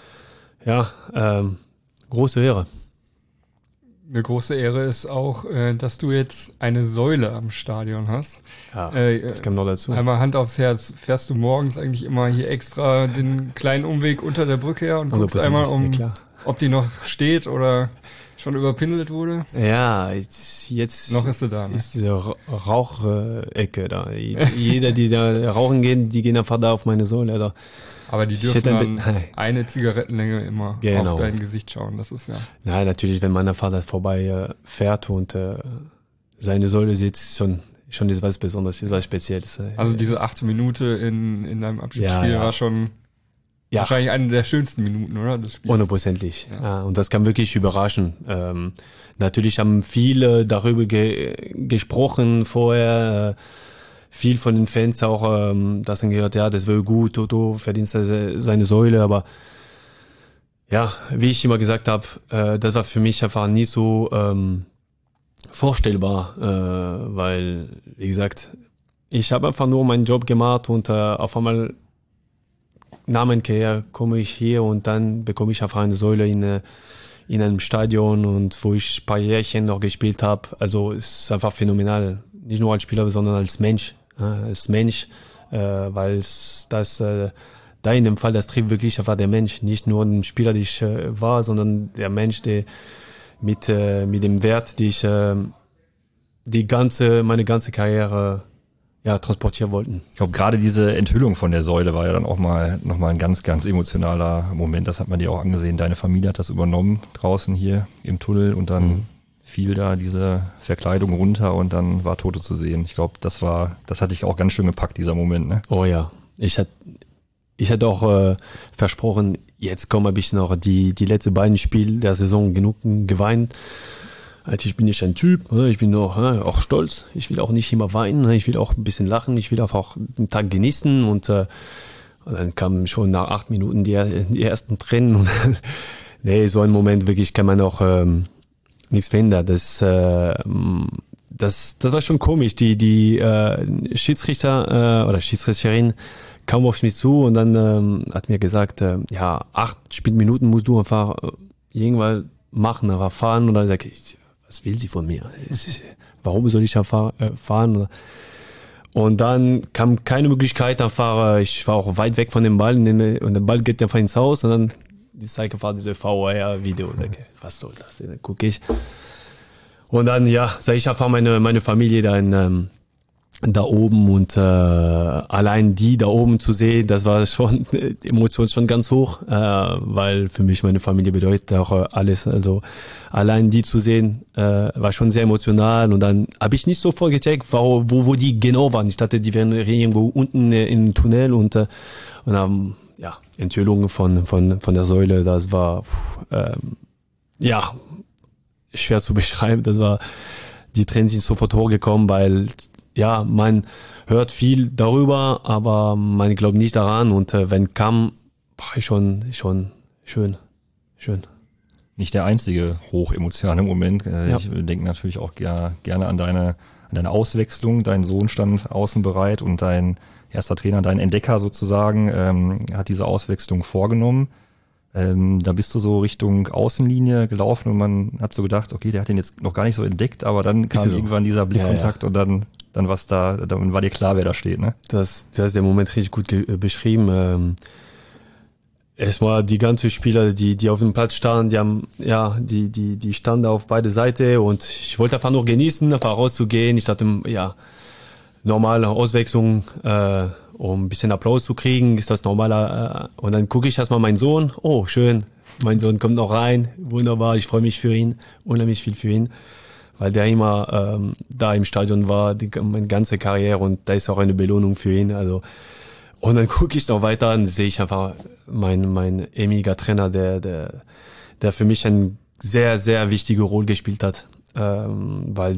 große Ehre. Eine große Ehre ist auch, dass du jetzt eine Säule am Stadion hast. Ja, das kam noch dazu. Einmal Hand aufs Herz, fährst du morgens eigentlich immer hier extra den kleinen Umweg unter der Brücke her und guckst einmal, ob die noch steht oder schon überpindelt wurde? Ja, jetzt noch ist sie da. Ne? Ist diese Rauchecke da. Jeder, die da rauchen gehen, die gehen einfach da auf meine Säule. Da. Aber die dürfen dann eine Zigarettenlänge immer auf dein Gesicht schauen. Das ist ja. Nein, natürlich, wenn mein Vater vorbei fährt und seine Säule sieht, schon ist was Besonderes, ist was Spezielles. Also diese 8 Minuten in deinem Abschiedsspiel war schon wahrscheinlich eine der schönsten Minuten, oder? Des Spiels. 100%. Ja, und das kann wirklich überraschen. Natürlich haben viele darüber gesprochen vorher, viel von den Fans auch, das haben gehört, ja, das wäre gut, Toto verdient seine Säule, aber ja, wie ich immer gesagt habe, das war für mich einfach nie so vorstellbar, weil, wie gesagt, ich habe einfach nur meinen Job gemacht und auf einmal nach meiner Karriere komme ich hier und dann bekomme ich einfach eine Säule in einem Stadion und wo ich ein paar Jährchen noch gespielt habe. Also es ist einfach phänomenal. Nicht nur als Spieler, sondern als Mensch. Weil da in dem Fall, das trifft wirklich einfach der Mensch. Nicht nur den Spieler, der ich war, sondern der Mensch, der mit dem Wert, die ich meine ganze Karriere transportieren wollten. Ich glaube, gerade diese Enthüllung von der Säule war ja dann auch nochmal ein ganz, ganz emotionaler Moment. Das hat man dir auch angesehen. Deine Familie hat das übernommen draußen hier im Tunnel und dann fiel da diese Verkleidung runter und dann war Toto zu sehen. Ich glaube, das hat dich auch ganz schön gepackt, dieser Moment, ne? Oh ja. Ich ich hatte auch versprochen, jetzt habe ich noch die letzten beiden Spiele der Saison genug geweint. Also ich bin nicht ein Typ, ich bin auch stolz. Ich will auch nicht immer weinen, ich will auch ein bisschen lachen, ich will auch den Tag genießen und dann kamen schon nach 8 Minuten die ersten Tränen. Und nee, so ein Moment wirklich kann man auch nichts verhindern. Das war schon komisch. Die Schiedsrichter oder Schiedsrichterin kam auf mich zu und dann hat mir gesagt, 8 Spielminuten musst du einfach irgendwann machen, aber fahren. Und dann sag ich, was will sie von mir? Warum soll ich fahren? Und dann kam keine Möglichkeit, einfach, ich war auch weit weg von dem Ball und der Ball geht einfach ins Haus und dann die zeigt einfach diese VR-Video. Was soll das? Dann gucke ich. Und dann, sah ich einfach meine Familie da oben und allein die da oben zu sehen, das war schon Emotion schon ganz hoch, weil für mich meine Familie bedeutet auch alles. Also allein die zu sehen, war schon sehr emotional und dann habe ich nicht sofort gecheckt, wo die genau waren. Ich dachte, die wären irgendwo unten im Tunnel und dann, Enthüllung von der Säule, das war schwer zu beschreiben. Das war, die Tränen sind sofort hochgekommen, weil man hört viel darüber, aber man glaubt nicht daran und wenn kam, war schon schön. Nicht der einzige hochemotionale Moment. Ich denke natürlich auch gerne an deine Auswechslung. Dein Sohn stand außen bereit und dein erster Trainer, dein Entdecker sozusagen, hat diese Auswechslung vorgenommen. Da bist du so Richtung Außenlinie gelaufen und man hat so gedacht, okay, der hat den jetzt noch gar nicht so entdeckt, aber dann kam irgendwann dieser Blickkontakt und dann war dir klar, wer da steht, ne? Das ist der Moment richtig gut beschrieben. Es war die ganzen Spieler, die auf dem Platz standen, die standen auf beide Seiten und ich wollte einfach nur genießen, einfach rauszugehen. Ich dachte, normale Auswechslung, um ein bisschen Applaus zu kriegen, ist das normaler. Und dann gucke ich erstmal meinen Sohn. Oh, schön. Mein Sohn kommt noch rein. Wunderbar. Ich freue mich für ihn. Unheimlich viel für ihn. Weil der immer da im Stadion war, meine ganze Karriere und da ist auch eine Belohnung für ihn. Also und dann gucke ich noch weiter und sehe ich einfach mein ehemaliger Trainer, der für mich eine sehr, sehr wichtige Rolle gespielt hat. Weil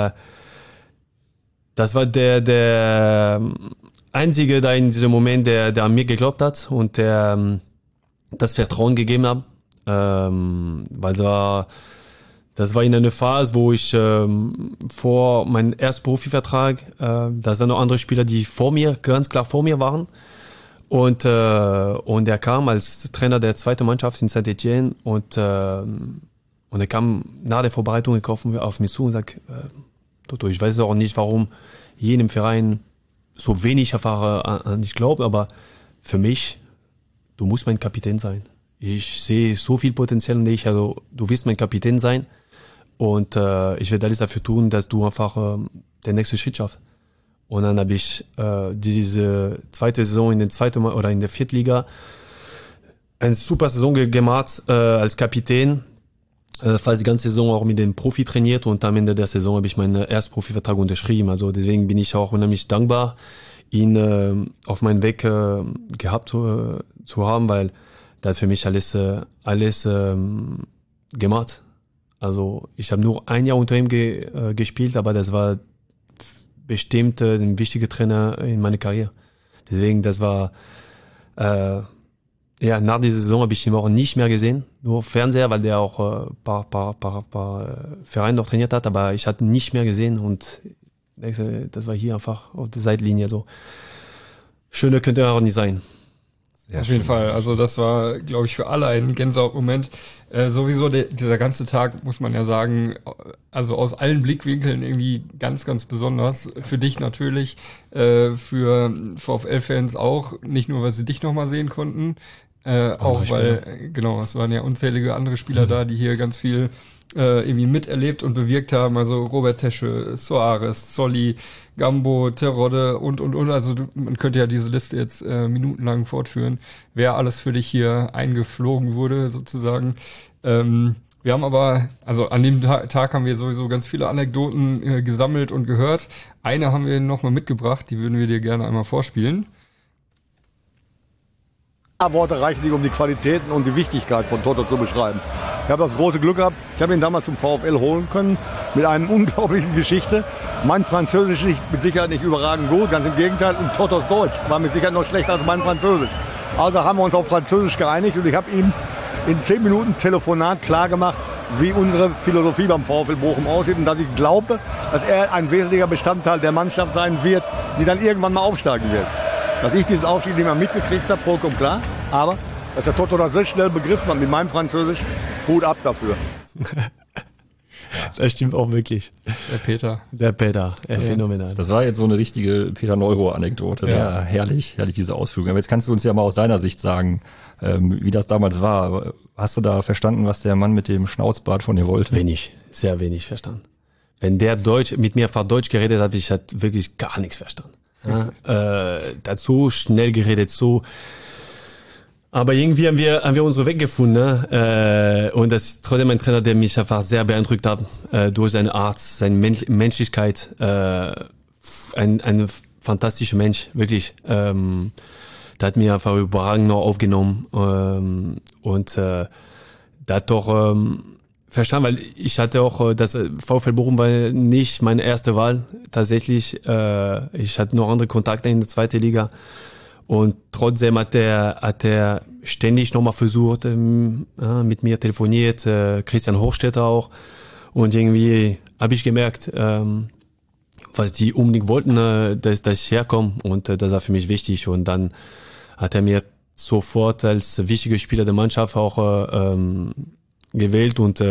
das war der Einzige da in diesem Moment, der an mir geglaubt hat und der das Vertrauen gegeben hat. Weil das war in einer Phase, wo ich vor meinem ersten Profivertrag, das waren noch andere Spieler, die ganz klar vor mir waren. Und er kam als Trainer der zweiten Mannschaft in Saint-Etienne und er kam nach der Vorbereitung auf mich zu und sagt, Toto, ich weiß auch nicht, warum jedem Verein so wenig an dich glaubt, aber für mich, du musst mein Kapitän sein. Ich sehe so viel Potenzial in dich, also du wirst mein Kapitän sein und ich werde alles dafür tun, dass du einfach der nächste Schritt schaffst. Und dann habe ich diese zweite Saison in der Viertliga eine super Saison gemacht als Kapitän. Fast die ganze Saison auch mit dem Profi trainiert und am Ende der Saison habe ich meinen ersten Profivertrag unterschrieben. Also deswegen bin ich auch unheimlich dankbar, ihn auf meinem Weg gehabt zu haben, weil der hat für mich alles gemacht. Also ich habe nur ein Jahr unter ihm gespielt, aber das war bestimmt ein wichtiger Trainer in meiner Karriere. Deswegen, das war nach dieser Saison habe ich ihn auch nicht mehr gesehen, nur auf Fernseher, weil der auch paar Vereine noch trainiert hat, aber ich hatte ihn nicht mehr gesehen und das war hier einfach auf der Seitlinie so. Schöner könnte er auch nicht sein. Sehr auf jeden Fall, also das war, glaube ich, für alle ein Gänsehautmoment. Sowieso dieser ganze Tag, muss man ja sagen, also aus allen Blickwinkeln irgendwie ganz, ganz besonders. Für dich natürlich, für VfL-Fans auch, nicht nur, weil sie dich nochmal sehen konnten, auch weil, genau, es waren ja unzählige andere Spieler da, die hier ganz viel irgendwie miterlebt und bewirkt haben. Also Robert Tesche, Soares, Zolli, Gambo, Terodde und. Also man könnte ja diese Liste jetzt minutenlang fortführen, wer alles für dich hier eingeflogen wurde sozusagen. Wir haben aber, also an dem Tag haben wir sowieso ganz viele Anekdoten gesammelt und gehört. Eine haben wir nochmal mitgebracht, die würden wir dir gerne einmal vorspielen. Worte reichen nicht, um die Qualitäten und die Wichtigkeit von Toto zu beschreiben. Ich habe das große Glück gehabt, ich habe ihn damals zum VfL holen können, mit einer unglaublichen Geschichte. Mein Französisch ist mit Sicherheit nicht überragend gut, ganz im Gegenteil. Und Totos Deutsch war mit Sicherheit noch schlechter als mein Französisch. Also haben wir uns auf Französisch geeinigt und ich habe ihm in 10 Minuten Telefonat klargemacht, wie unsere Philosophie beim VfL Bochum aussieht und dass ich glaube, dass er ein wesentlicher Bestandteil der Mannschaft sein wird, die dann irgendwann mal aufsteigen wird. Dass ich diesen Aufstieg nicht mehr mitgekriegt habe, vollkommen klar. Aber dass der Toto das so schnell begriffen hat mit meinem Französisch, Hut ab dafür. Das stimmt auch wirklich. Der Peter, phänomenal. Das war jetzt so eine richtige Peter Neuro-Anekdote. Ja, herrlich, diese Ausführung. Aber jetzt kannst du uns ja mal aus deiner Sicht sagen, wie das damals war. Hast du da verstanden, was der Mann mit dem Schnauzbart von dir wollte? Wenig, sehr wenig verstanden. Wenn der mit mir auf Deutsch geredet hat, ich hatte wirklich gar nichts verstanden. Ja, der hat so schnell geredet, so. Aber irgendwie haben wir unsere Weg gefunden, ne? Und das ist trotzdem ein Trainer, der mich einfach sehr beeindruckt hat, durch seine Art, seine Menschlichkeit, ein fantastischer Mensch, wirklich. Der hat mir einfach überragend noch aufgenommen, und der hat doch verstanden, weil ich hatte auch, das VfL Bochum war nicht meine erste Wahl, tatsächlich. Ich hatte noch andere Kontakte in der zweiten Liga. Und trotzdem hat er ständig nochmal versucht, mit mir telefoniert, Christian Hochstetter auch. Und irgendwie habe ich gemerkt, was die unbedingt wollten, dass ich herkomme. Und das war für mich wichtig. Und dann hat er mir sofort als wichtiger Spieler der Mannschaft auch gewählt. Und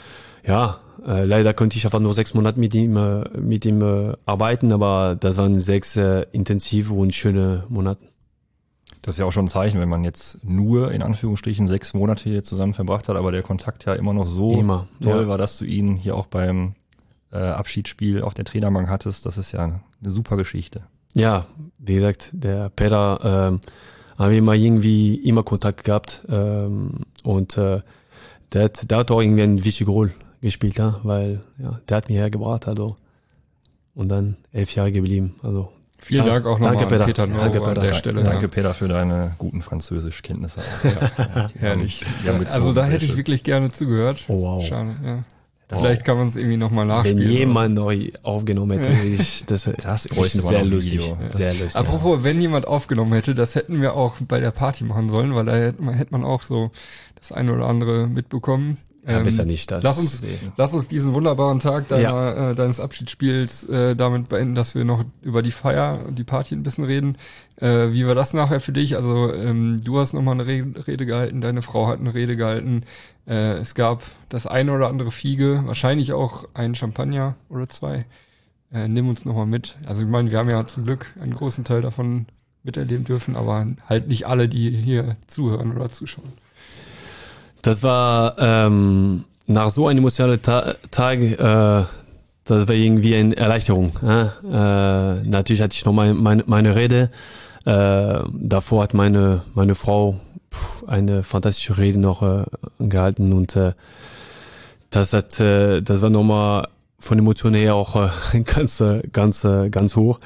leider konnte ich einfach nur 6 Monate mit ihm arbeiten. Aber das waren 6 intensive und schöne Monate. Das ist ja auch schon ein Zeichen, wenn man jetzt nur in Anführungsstrichen 6 Monate hier zusammen verbracht hat, aber der Kontakt ja immer noch so toll war, dass du ihn hier auch beim Abschiedsspiel auf der Trainerbank hattest. Das ist ja eine super Geschichte. Ja, wie gesagt, der Peter haben wir immer Kontakt gehabt, und der hat auch irgendwie eine wichtige Rolle gespielt, ja, weil der hat mich hergebracht, also, und dann 11 Jahre geblieben, also. Vielen Dank auch nochmal an Peter Danke, Peter. an der Stelle. Danke, Peter, für deine guten Französischkenntnisse. Ja, herrlich. Also da hätte ich wirklich gerne zugehört. Oh, wow. Schade, ja. Vielleicht kann man es irgendwie nochmal nachspielen. Wenn jemand neu aufgenommen hätte, das bräuchte sehr man lustig. Video. Sehr lustig. Apropos, wenn jemand aufgenommen hätte, das hätten wir auch bei der Party machen sollen, weil da hätte man auch so das eine oder andere mitbekommen. Besser nicht das. Lass uns diesen wunderbaren Tag deines Abschiedsspiels damit beenden, dass wir noch über die Feier und die Party ein bisschen reden. Wie war das nachher für dich? Also du hast nochmal eine Rede gehalten, deine Frau hat eine Rede gehalten. Es gab das eine oder andere Fiege, wahrscheinlich auch ein Champagner oder 2. Nimm uns nochmal mit. Also ich meine, wir haben ja zum Glück einen großen Teil davon miterleben dürfen, aber halt nicht alle, die hier zuhören oder zuschauen. Das war nach so einem emotionalen Tag, das war irgendwie eine Erleichterung. Natürlich hatte ich noch meine Rede. Davor hat meine Frau eine fantastische Rede noch gehalten, und das war nochmal von Emotionen her auch ganz hoch.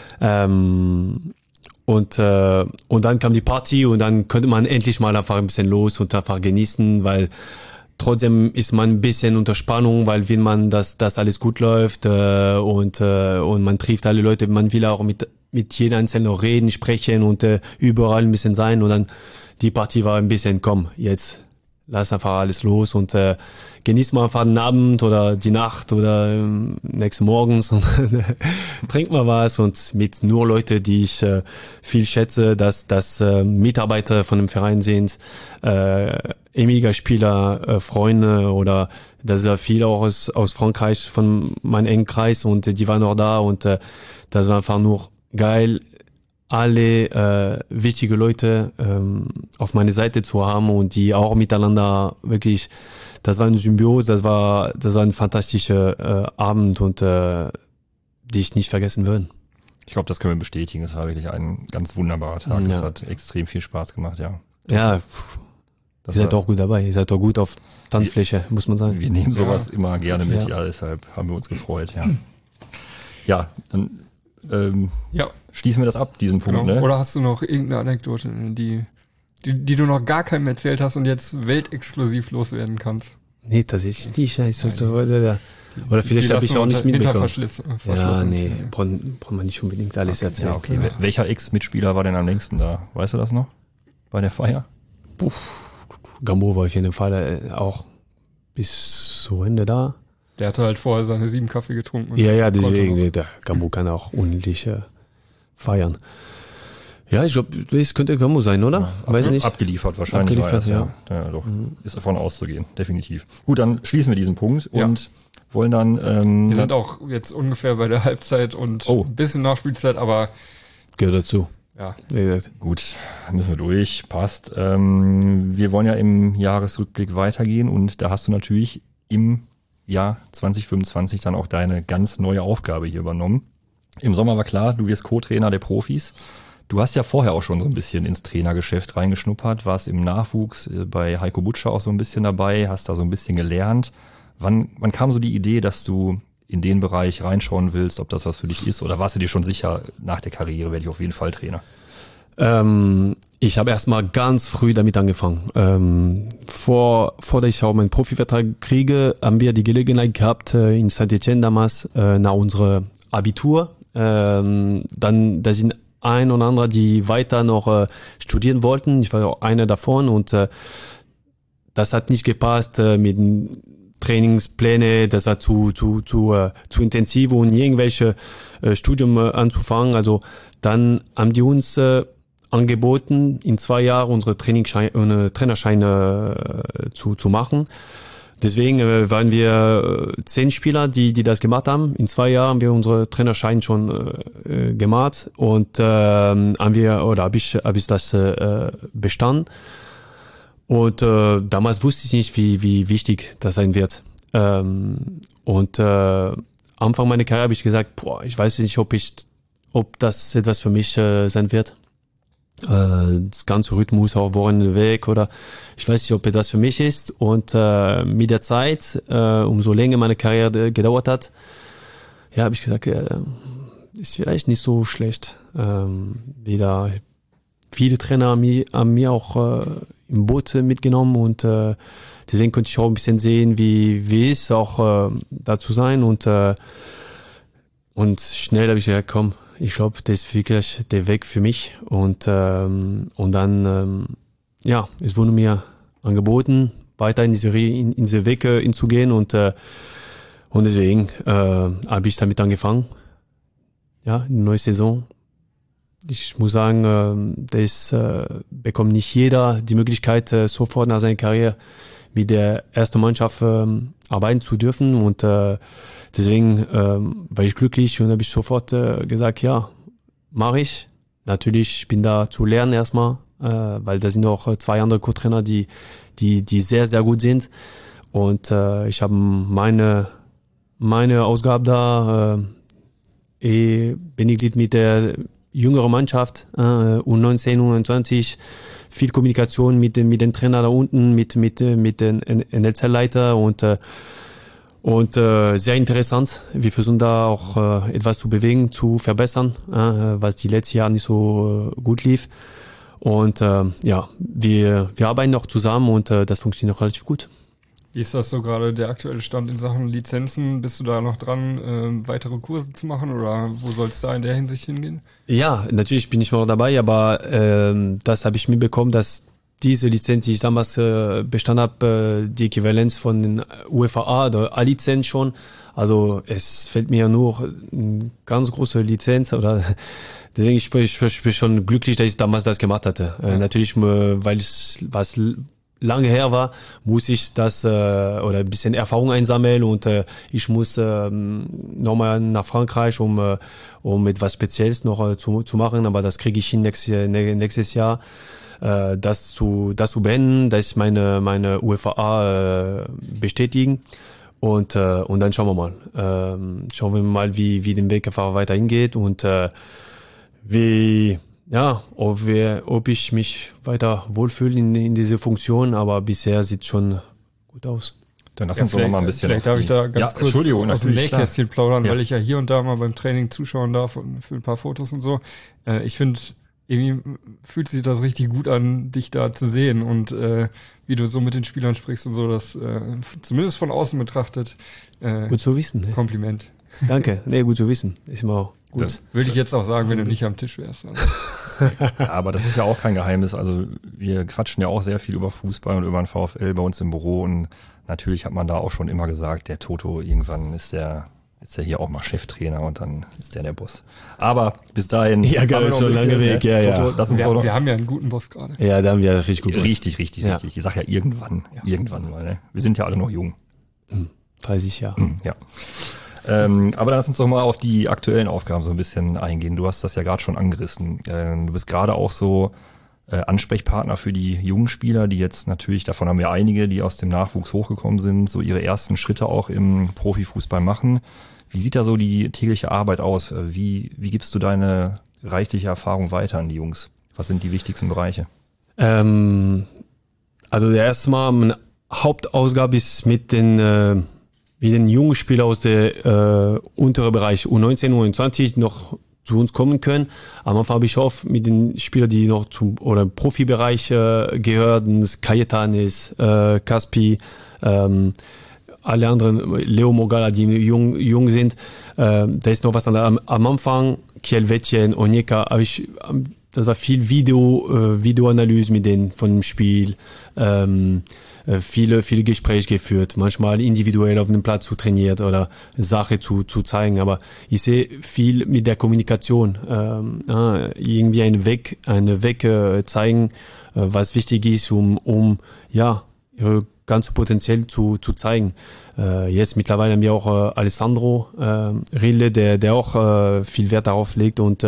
Und dann kam die Party und dann konnte man endlich mal einfach ein bisschen los und einfach genießen, weil trotzdem ist man ein bisschen unter Spannung, weil will man, dass das alles gut läuft, und man trifft alle Leute, man will auch mit jedem Einzelnen noch reden, sprechen und überall ein bisschen sein, und dann die Party war ein bisschen, komm, jetzt lass einfach alles los und genieß mal einfach den Abend oder die Nacht oder nächsten Morgens und trink mal was, und mit nur Leute, die ich viel schätze, dass Mitarbeiter von dem Verein sind, ehemaliger Spieler, Freunde, oder das ist viel auch aus Frankreich von meinem engen Kreis, und die waren auch da, und das war einfach nur geil, alle wichtige Leute auf meine Seite zu haben und die auch miteinander wirklich, das war eine Symbiose, das war ein fantastischer Abend, und die ich nicht vergessen würde. Ich glaube, das können wir bestätigen. Es war wirklich ein ganz wunderbarer Tag. Es hat extrem viel Spaß gemacht, ja. Ja, ihr seid auch gut dabei. Ihr seid auch gut auf Tanzfläche, muss man sagen. Wir nehmen sowas immer gerne mit, deshalb haben wir uns gefreut, ja. Ja, dann schließen wir das ab, diesen Punkt. Genau. Ne? Oder hast du noch irgendeine Anekdote, die die du noch gar keinem erzählt hast und jetzt weltexklusiv loswerden kannst? Nee, tatsächlich nicht. Oder vielleicht habe ich auch nicht mitbekommen. Ja, nee, braucht man nicht unbedingt alles erzählen. Ja, okay. Welcher Ex-Mitspieler war denn am längsten da? Weißt du das noch? Bei der Feier? Gambo war auf jeden Fall auch bis zu Ende da. Der hatte halt vorher seine 7 Kaffee getrunken. Ja, deswegen, der Gambo kann auch unendlich feiern. Ja, ich glaube, das könnte Gambo sein, oder? Ja, weiß nicht. Abgeliefert wahrscheinlich. Abgeliefert, ja, doch. Ist davon auszugehen, definitiv. Gut, dann schließen wir diesen Punkt und wollen dann... wir sind auch jetzt ungefähr bei der Halbzeit und ein bisschen Nachspielzeit, aber... Gehört dazu. Ja. Gut, müssen wir durch, passt. Wir wollen ja im Jahresrückblick weitergehen und da hast du natürlich im Jahr 2025 dann auch deine ganz neue Aufgabe hier übernommen. Im Sommer war klar, du wirst Co-Trainer der Profis. Du hast ja vorher auch schon so ein bisschen ins Trainergeschäft reingeschnuppert, warst im Nachwuchs bei Heiko Butscher auch so ein bisschen dabei, hast da so ein bisschen gelernt. Wann kam so die Idee, dass du in den Bereich reinschauen willst, ob das was für dich ist? Oder warst du dir schon sicher, nach der Karriere werde ich auf jeden Fall Trainer? Ich habe erstmal ganz früh damit angefangen. Vor dass ich auch meinen Profivertrag kriege, haben wir die Gelegenheit gehabt, in Saint-Etienne damals, nach unserem Abitur, dann da sind ein und andere, die weiter noch studieren wollten. Ich war auch einer davon und das hat nicht gepasst mit den Trainingspläne, das war zu intensiv, um irgendwelche Studium anzufangen. Also dann haben die uns angeboten, in 2 Jahren unsere Trainerscheine zu machen. Deswegen waren wir 10 Spieler, die das gemacht haben. In 2 Jahren haben wir unsere Trainerschein schon gemacht und habe ich das bestanden. Und damals wusste ich nicht, wie wichtig das sein wird. Anfang meiner Karriere habe ich gesagt, ich weiß nicht, ob das etwas für mich sein wird. Das ganze Rhythmus auch Wochenende weg oder ich weiß nicht, ob das für mich ist. Und mit der Zeit, umso länger meine Karriere gedauert hat, habe ich gesagt, ist vielleicht nicht so schlecht. Wieder viele Trainer haben mir auch im Boot mitgenommen und deswegen konnte ich auch ein bisschen sehen, wie es auch da zu sein und schnell habe ich gesagt, komm, ich glaube, das ist wirklich der Weg für mich und dann es wurde mir angeboten, weiter in diese Weg hinzugehen und deswegen habe ich damit angefangen. Ja, eine neue Saison. Ich muss sagen, das bekommt nicht jeder die Möglichkeit, sofort nach seiner Karriere mit der ersten Mannschaft arbeiten zu dürfen und deswegen war ich glücklich und habe ich sofort gesagt, ja, mache ich. Natürlich, ich bin da zu lernen erstmal, weil da sind auch 2 andere Co-Trainer, die sehr, sehr gut sind und ich habe meine Ausgabe da, bin ich mit der jüngere Mannschaft, U19, U21, viel Kommunikation mit den Trainer da unten, mit den NLZ-Leiter und sehr interessant. Wir versuchen da auch etwas zu bewegen, zu verbessern, was die letzten Jahre nicht so gut lief. Und wir arbeiten noch zusammen und das funktioniert auch relativ gut. Wie ist das so gerade der aktuelle Stand in Sachen Lizenzen? Bist du da noch dran, weitere Kurse zu machen oder wo soll es da in der Hinsicht hingehen? Ja, natürlich bin ich noch dabei, aber das habe ich mitbekommen, dass diese Lizenz, die ich damals bestanden habe, die Äquivalenz von den UEFA oder A-Lizenz schon. Also es fällt mir nur eine ganz große Lizenz oder deswegen ich bin schon glücklich, dass ich damals das gemacht hatte. Natürlich, weil es was lange her war, muss ich das oder ein bisschen Erfahrung einsammeln und ich muss nochmal nach Frankreich, um etwas Spezielles noch zu machen, aber das kriege ich hin nächstes Jahr. Das zu beenden, dass ich meine UEFA bestätigen und dann schauen wir mal, wie den Weg einfach weiter hingeht und ob ich mich weiter wohlfühle in diese Funktion, aber bisher sieht es schon gut aus. Dann lass uns doch noch mal ein bisschen. Vielleicht darf ich da ganz kurz aus dem Nähkästchen plaudern, ja. Weil ich ja hier und da mal beim Training zuschauen darf und für ein paar Fotos und so. Ich irgendwie fühlt sich das richtig gut an, dich da zu sehen und wie du so mit den Spielern sprichst und so, das zumindest von außen betrachtet. Gut zu wissen. Ne? Kompliment. Danke. Nee, gut zu wissen. Ist immer auch gut. Das würde ich jetzt auch sagen, wenn du nicht am Tisch wärst. Also. Ja, aber das ist ja auch kein Geheimnis. Also wir quatschen ja auch sehr viel über Fußball und über den VfL bei uns im Büro und natürlich hat man da auch schon immer gesagt, der Toto, irgendwann ist der hier auch mal Cheftrainer und dann ist der Boss. Aber bis dahin. Ja, geil, ist schon lange Weg, ja. Toto, lass uns Wir haben ja einen guten Boss gerade. Ja, da haben wir richtig gut. Richtig. Ich sag ja irgendwann mal. Ne? Wir sind ja alle noch jung. 30 Jahre. Ja. Aber lass uns doch mal auf die aktuellen Aufgaben so ein bisschen eingehen. Du hast das ja gerade schon angerissen. Du bist gerade auch so Ansprechpartner für die jungen Spieler, die jetzt natürlich, davon haben wir einige, die aus dem Nachwuchs hochgekommen sind, so ihre ersten Schritte auch im Profifußball machen. Wie sieht da so die tägliche Arbeit aus? Wie gibst du deine reichliche Erfahrung weiter an die Jungs? Was sind die wichtigsten Bereiche? Also der erste Mal, meine Hauptausgabe ist mit den jungen Spielern aus der unteren Bereich U19, U21 noch zu uns kommen können. Am Anfang habe ich oft mit den Spielern, die noch zum oder Profibereich gehören, Cayetanes, Caspi, alle anderen, Leo Mogala, die jung sind. Da ist noch was anderes. Am Anfang, Kielvetjen, Onyeka, habe ich, das war viel Videoanalyse mit denen von dem Spiel, viele Gespräche geführt, manchmal individuell auf dem Platz zu trainiert oder Sache zu zeigen, aber ich sehe viel mit der Kommunikation, irgendwie einen Weg zeigen, was wichtig ist, um ihre ganze Potenzial zu zeigen. Jetzt mittlerweile haben wir auch Alessandro Rille, der auch viel Wert darauf legt und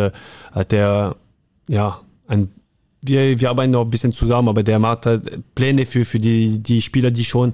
wir arbeiten noch ein bisschen zusammen, aber der macht Pläne für die Spieler, die schon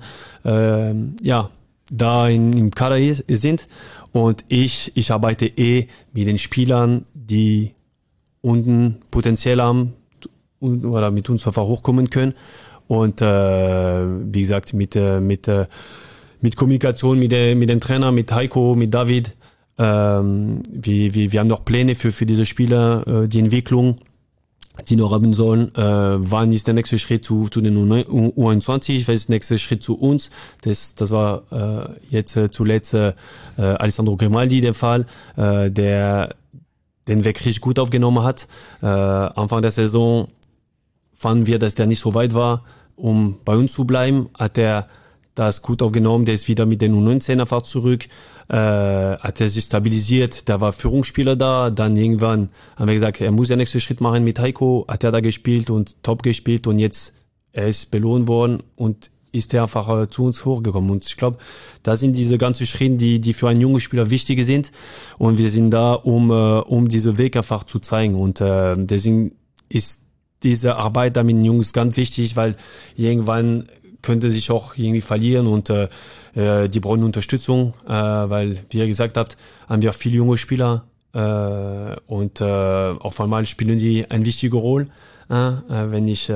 da im Kader sind. Und ich arbeite mit den Spielern, die unten Potenzial haben oder mit uns einfach hochkommen können. Und wie gesagt, mit Kommunikation mit dem Trainer, mit Heiko, mit David. Wir haben noch Pläne für diese Spieler, die Entwicklung, die noch haben sollen. Wann ist der nächste Schritt zu den U21? Was ist der nächste Schritt zu uns? Das war jetzt zuletzt Alessandro Grimaldi der Fall, der den Weg richtig gut aufgenommen hat. Anfang der Saison fanden wir, dass der nicht so weit war, um bei uns zu bleiben. Hat er das gut aufgenommen, der ist wieder mit den U19er zurück, hat er sich stabilisiert, da war Führungsspieler da, dann irgendwann haben wir gesagt, er muss den nächsten Schritt machen mit Heiko, hat er da gespielt und top gespielt und jetzt, er ist belohnt worden und ist er einfach zu uns hochgekommen und ich glaube, das sind diese ganzen Schritte, die für einen jungen Spieler wichtig sind und wir sind da, um diese Weg einfach zu zeigen und deswegen ist diese Arbeit da mit den Jungs ganz wichtig, weil irgendwann könnte sich auch irgendwie verlieren und die brauchen Unterstützung, weil, wie ihr gesagt habt, haben wir viele junge Spieler und auf einmal spielen die eine wichtige Rolle. Wenn ich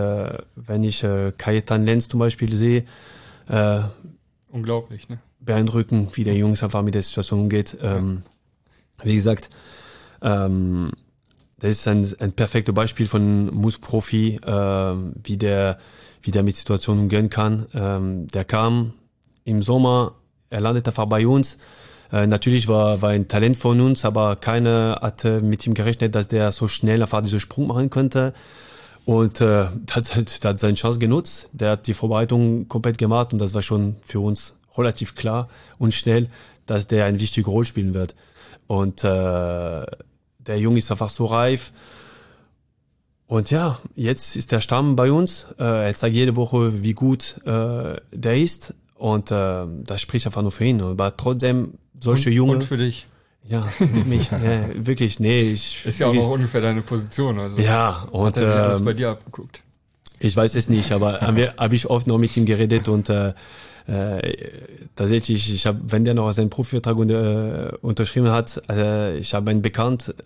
Cayetan Lenz zum Beispiel sehe, unglaublich, ne? Beeindruckend, wie der Jungs einfach mit der Situation umgeht. Wie gesagt, das ist ein perfektes Beispiel von Muss-Profi, wie der mit Situationen umgehen kann. Der kam im Sommer, er landet einfach bei uns. Natürlich war ein Talent von uns, aber keiner hat mit ihm gerechnet, dass der so schnell einfach diesen Sprung machen könnte. Und hat seine Chance genutzt. Der hat die Vorbereitung komplett gemacht und das war schon für uns relativ klar und schnell, dass der eine wichtige Rolle spielen wird. Und der Junge ist einfach so reif. Und ja, jetzt ist der Stamm bei uns. Er zeigt jede Woche, wie gut der ist. Und das spricht einfach nur für ihn. Aber trotzdem, solche Junge. Und für dich. Ja, für mich. Ja, wirklich, nee. Ist ja auch noch ungefähr deine Position. Also ja, und hat er sich alles bei dir abgeguckt. Ich weiß es nicht, aber habe ich oft noch mit ihm geredet und tatsächlich, wenn der noch seinen Profivertrag unterschrieben hat, ich habe einen Bekannt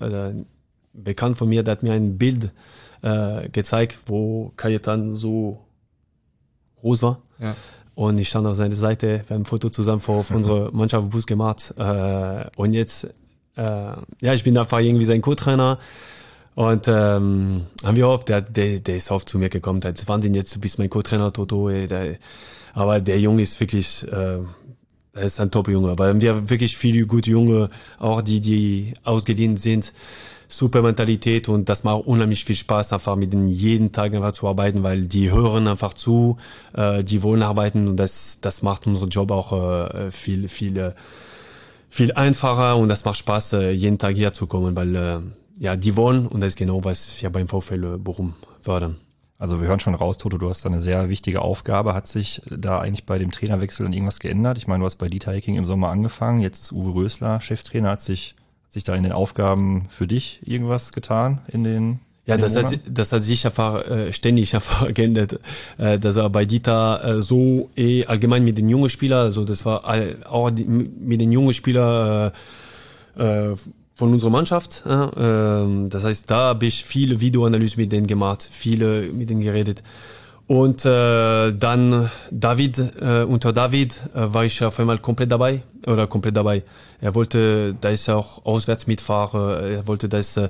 von mir, der hat mir ein Bild gezeigt, wo Cayetan so groß war. Ja. Und ich stand auf seiner Seite, wir haben ein Foto zusammen auf unserer Mannschaft Bus gemacht. Und jetzt, ich bin einfach irgendwie sein Co-Trainer. Und haben wir oft, der ist oft zu mir gekommen, das ist Wahnsinn, jetzt du bist mein Co-Trainer, Toto, aber der Junge ist wirklich, er ist ein Top-Junge, aber wir haben wirklich viele gute Junge, auch die ausgeliehen sind, super Mentalität und das macht unheimlich viel Spaß, einfach mit denen jeden Tag einfach zu arbeiten, weil die hören einfach zu, die wollen arbeiten und das macht unseren Job auch viel einfacher und das macht Spaß, jeden Tag hier zu kommen, weil die wollen und das ist genau, was wir beim VfL Bochum fördern. Also wir hören schon raus, Toto, du hast da eine sehr wichtige Aufgabe. Hat sich da eigentlich bei dem Trainerwechsel dann irgendwas geändert? Ich meine, du hast bei Dieter Hecking im Sommer angefangen, jetzt ist Uwe Rösler Cheftrainer. Hat sich da in den Aufgaben für dich irgendwas getan in den das hat sich einfach ständig einfach geändert. Dass er bei Dieter so allgemein mit den jungen Spielern, also das war auch mit den jungen Spielern von unserer Mannschaft. Das heißt, da habe ich viele Videoanalysen mit denen gemacht, viele mit denen geredet. Und dann unter David war ich auf einmal komplett dabei. Er wollte, da ist er auch auswärts mitfahren, er wollte, dass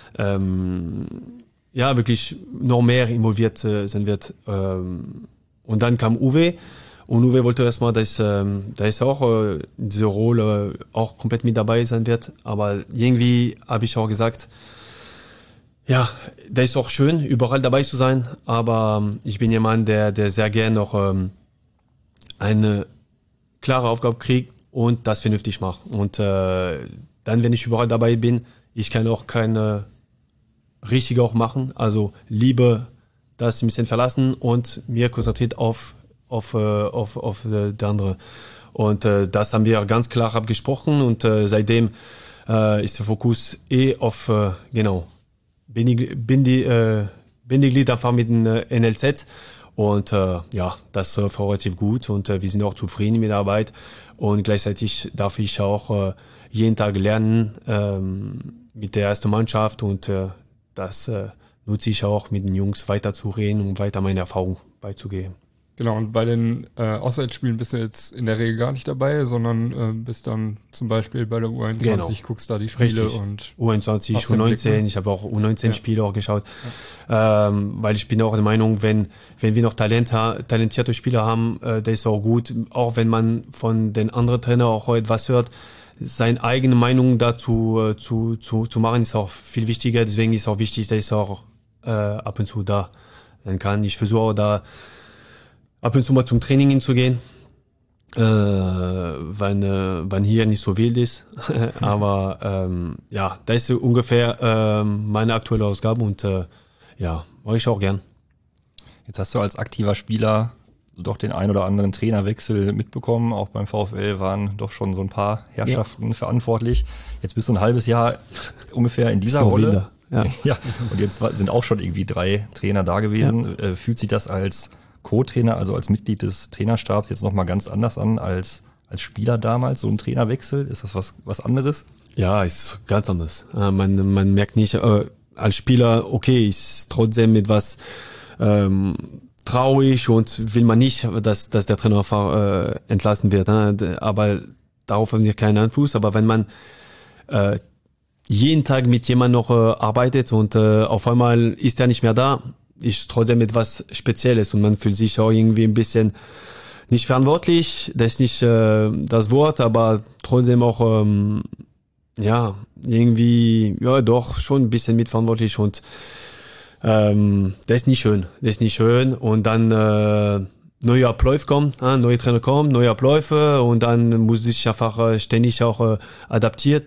wirklich noch mehr involviert sein wird. Und dann kam Uwe. Und Uwe wollte erstmal, dass er auch in dieser Rolle auch komplett mit dabei sein wird. Aber irgendwie habe ich auch gesagt, ja, das ist auch schön, überall dabei zu sein. Aber ich bin jemand, der sehr gerne noch eine klare Aufgabe kriegt und das vernünftig macht. Und dann, wenn ich überall dabei bin, ich kann auch keine richtige auch machen. Also lieber das ein bisschen verlassen und mir konzentriert auf der andere. Und das haben wir ganz klar abgesprochen und seitdem ist der Fokus auf Bindeglied einfach mit dem NLZ und das läuft relativ gut und wir sind auch zufrieden mit der Arbeit und gleichzeitig darf ich auch jeden Tag lernen mit der ersten Mannschaft und das nutze ich auch mit den Jungs weiter zu reden und weiter meine Erfahrung beizugeben. Genau, und bei den Auswärtsspielen bist du jetzt in der Regel gar nicht dabei, sondern bist dann zum Beispiel bei der U21, guckst da die Spiele. Richtig. Und U21, U19, ich habe auch U19-Spiele auch geschaut, weil ich bin auch der Meinung, wenn wir noch talentierte Spieler haben, das ist auch gut, auch wenn man von den anderen Trainern auch etwas hört, seine eigene Meinung dazu zu machen, ist auch viel wichtiger, deswegen ist auch wichtig, dass ich auch ab und zu da sein kann. Ich versuche auch da ab und zu mal zum Training hinzugehen, wenn hier nicht so wild ist. Aber das ist ungefähr meine aktuelle Ausgabe und mache ich auch gern. Jetzt hast du als aktiver Spieler doch den ein oder anderen Trainerwechsel mitbekommen. Auch beim VfL waren doch schon so ein paar Herrschaften verantwortlich. Jetzt bist du ein halbes Jahr ungefähr in dieser Rolle. Ja. Und jetzt sind auch schon irgendwie 3 Trainer da gewesen. Ja. Fühlt sich das als Co-Trainer, also als Mitglied des Trainerstabs jetzt nochmal ganz anders an als Spieler damals, so ein Trainerwechsel? Ist das was anderes? Ja, ist ganz anders. Man merkt nicht, als Spieler, okay, ist trotzdem etwas traurig und will man nicht, dass der Trainer entlassen wird. Aber darauf haben wir keinen Einfluss. Aber wenn man jeden Tag mit jemandem noch arbeitet und auf einmal ist er nicht mehr da, ist trotzdem etwas Spezielles und man fühlt sich auch irgendwie ein bisschen nicht verantwortlich, das ist nicht das Wort, aber trotzdem auch irgendwie doch schon ein bisschen mitverantwortlich und das ist nicht schön und dann neue Abläufe kommen, neue Trainer kommen, neue Abläufe und dann muss ich einfach ständig auch adaptieren.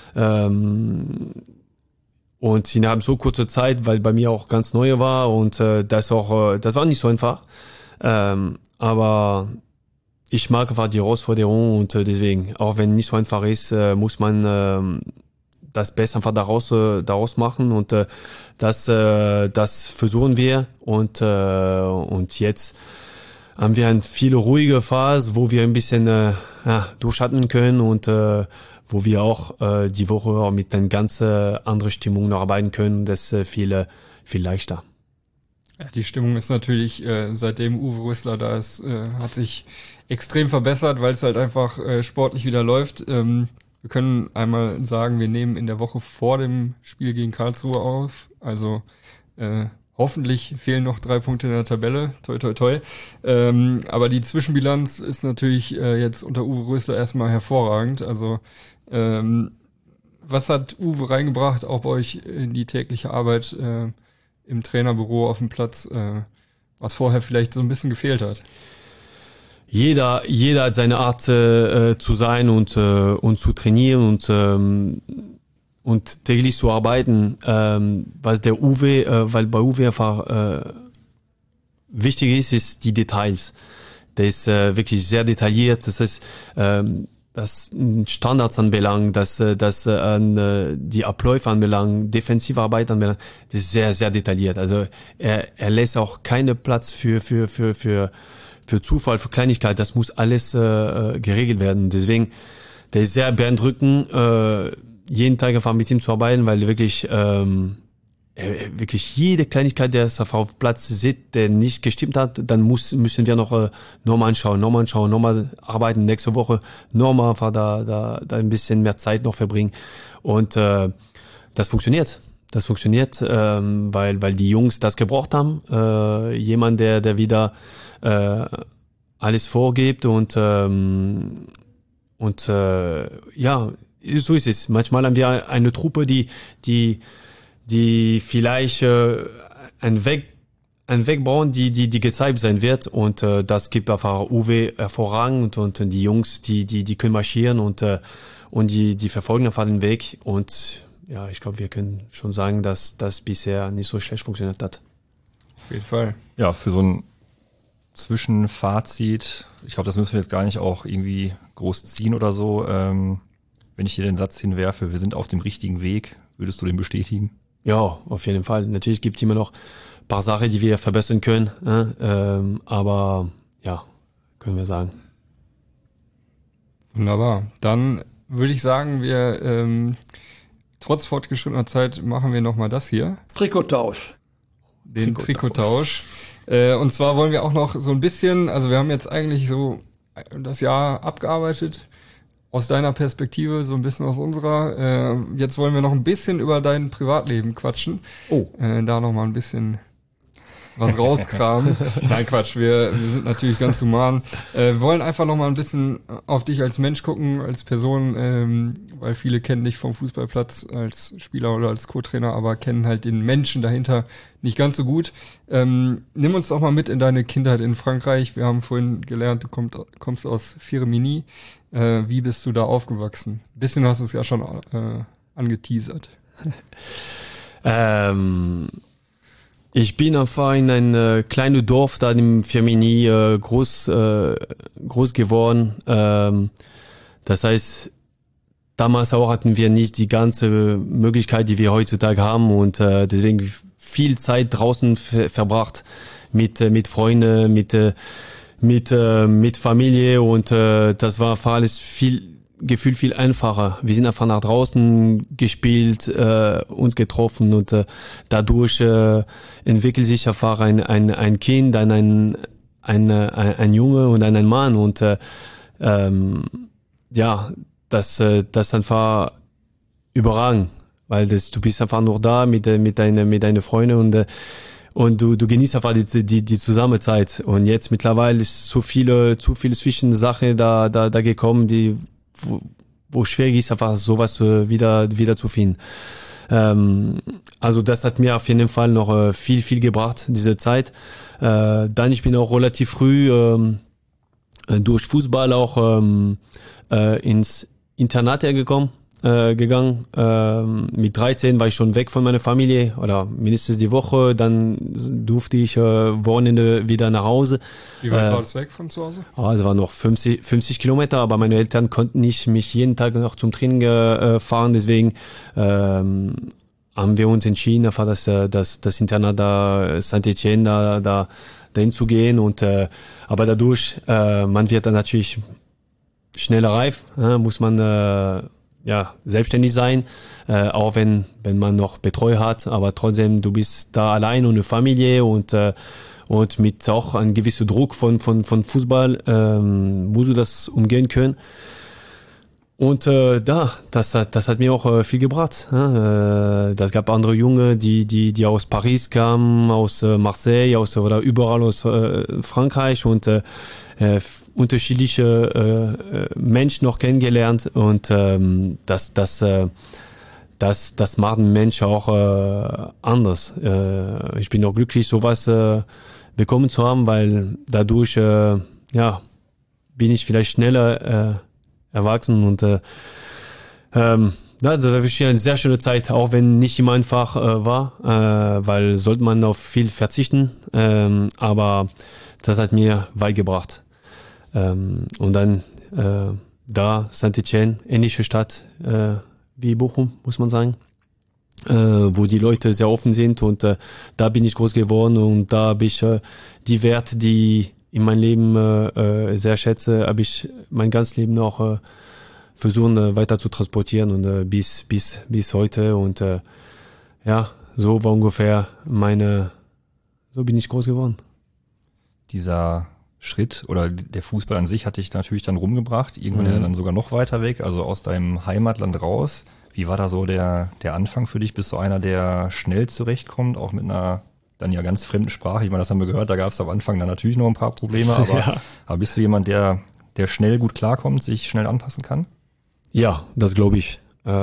Und innerhalb so kurzer Zeit, weil bei mir auch ganz neu war und das war nicht so einfach. Aber ich mag einfach die Herausforderung und deswegen, auch wenn nicht so einfach ist, muss man das Beste einfach daraus machen und das versuchen wir und jetzt haben wir eine viel ruhige Phase, wo wir ein bisschen durchschalten können und wo wir auch die Woche auch mit einer ganz anderen Stimmung noch arbeiten können. Das ist viel leichter. Ja, die Stimmung ist natürlich, seitdem Uwe Rösler da ist, hat sich extrem verbessert, weil es halt einfach sportlich wieder läuft. Wir können einmal sagen, wir nehmen in der Woche vor dem Spiel gegen Karlsruhe auf. Also hoffentlich fehlen noch 3 Punkte in der Tabelle. Toi, toi, toi. Aber die Zwischenbilanz ist natürlich jetzt unter Uwe Rösler erstmal hervorragend. Also was hat Uwe reingebracht, auch bei euch in die tägliche Arbeit im Trainerbüro auf dem Platz, was vorher vielleicht so ein bisschen gefehlt hat? Jeder hat seine Art zu sein und zu trainieren und täglich zu arbeiten. Was der Uwe, weil bei Uwe einfach wichtig ist die Details. Der ist wirklich sehr detailliert. Das heißt, das Standards anbelangt, das an die Abläufe anbelangt, defensive Arbeit anbelangt, das ist sehr, sehr detailliert. Also er lässt auch keinen Platz für Zufall, für Kleinigkeit. Das muss alles geregelt werden. Deswegen, der ist sehr beeindruckend, jeden Tag einfach mit ihm zu arbeiten, weil wirklich jede Kleinigkeit, der auf Platz sieht, der nicht gestimmt hat, dann müssen wir noch nochmal anschauen, nochmal arbeiten nächste Woche, nochmal einfach da ein bisschen mehr Zeit noch verbringen. Und das funktioniert. Weil die Jungs das gebraucht haben. Jemand, der wieder alles vorgibt und ja, so ist es. Manchmal haben wir eine Truppe, die vielleicht einen Weg brauchen, die gezeigt sein wird, und das gibt einfach Uwe hervorragend, und die Jungs, die können marschieren und die verfolgen einfach den Weg, und ja, ich glaube, wir können schon sagen, dass das bisher nicht so schlecht funktioniert hat. Auf jeden Fall. Ja, für so ein Zwischenfazit, ich glaube, das müssen wir jetzt gar nicht auch irgendwie groß ziehen oder so. Wenn ich dir den Satz hinwerfe, wir sind auf dem richtigen Weg, würdest du den bestätigen? Ja, auf jeden Fall. Natürlich gibt es immer noch ein paar Sachen, die wir verbessern können, aber ja, können wir sagen. Wunderbar. Dann würde ich sagen, wir trotz fortgeschrittener Zeit machen wir nochmal das hier. Trikottausch. Den Trikottausch. Und zwar wollen wir auch noch so ein bisschen, also wir haben jetzt eigentlich so das Jahr abgearbeitet, aus deiner Perspektive, so ein bisschen aus unserer. Jetzt wollen wir noch ein bisschen über dein Privatleben quatschen. Oh. Da noch mal ein bisschen was rauskramen. Nein, Quatsch, wir sind natürlich ganz human. Wir wollen einfach noch mal ein bisschen auf dich als Mensch gucken, als Person, weil viele kennen dich vom Fußballplatz als Spieler oder als Co-Trainer, aber kennen halt den Menschen dahinter nicht ganz so gut. Nimm uns doch mal mit in deine Kindheit in Frankreich. Wir haben vorhin gelernt, du kommst aus Firminy. Wie bist du da aufgewachsen? Ein bisschen hast du es ja schon angeteasert. Ich bin einfach in ein kleines Dorf da im Firminy groß geworden. Das heißt, damals auch hatten wir nicht die ganze Möglichkeit, die wir heutzutage haben, und deswegen viel Zeit draußen verbracht mit Freunden, mit Familie, und das war für alles viel einfacher. Wir sind einfach nach draußen gespielt, uns getroffen, und dadurch entwickelt sich einfach ein Kind, dann ein Junge und dann ein Mann, und ja, das einfach überragend, weil du bist einfach noch da mit deinen Freunden, und du genießt einfach die Zusammenzeit. Und jetzt mittlerweile ist zu viele Zwischensachen da gekommen, wo schwierig ist, einfach sowas wieder zu finden. Also das hat mir auf jeden Fall noch viel gebracht, diese Zeit. Dann, ich bin auch relativ früh durch Fußball auch ins Internat gegangen. Mit 13 war ich schon weg von meiner Familie, oder mindestens die Woche. Dann durfte ich Wochenende wieder nach Hause. Wie weit war das weg von zu Hause? Es waren noch 50 Kilometer, aber meine Eltern konnten nicht mich jeden Tag noch zum Training fahren. Deswegen haben wir uns entschieden, einfach das Internat da, Saint-Etienne, dahin zu gehen. Und aber dadurch, man wird dann natürlich schneller reif, muss man selbstständig sein, auch wenn man noch Betreuer hat, aber trotzdem, du bist da allein und eine Familie, und mit auch einem gewissen Druck von Fußball musst du das umgehen können. Und das hat mir auch viel gebracht. Das gab andere Junge, die aus Paris kamen, aus Marseille, oder überall aus Frankreich und unterschiedliche Menschen noch kennengelernt. Und das macht einen Mensch auch anders. Ich bin auch glücklich, sowas bekommen zu haben, weil dadurch bin ich vielleicht schneller erwachsen und das war wirklich eine sehr schöne Zeit, auch wenn nicht immer einfach war, weil sollte man auf viel verzichten, aber das hat mir beigebracht. Und dann da Saint-Étienne, ähnliche Stadt wie Bochum, muss man sagen, wo die Leute sehr offen sind und da bin ich groß geworden und da habe ich die Werte, die in meinem Leben sehr schätze, habe ich mein ganzes Leben auch versucht weiter zu transportieren und bis heute und so war ungefähr so bin ich groß geworden. Dieser Schritt oder der Fußball an sich hat dich natürlich dann rumgebracht, irgendwann dann sogar noch weiter weg, also aus deinem Heimatland raus. Wie war da so der Anfang für dich? Bist du einer, der schnell zurechtkommt, auch mit einer dann ja ganz fremden Sprache? Ich meine, das haben wir gehört, da gab es am Anfang dann natürlich noch ein paar Probleme, aber bist du jemand, der schnell gut klarkommt, sich schnell anpassen kann? Ja, das glaube ich.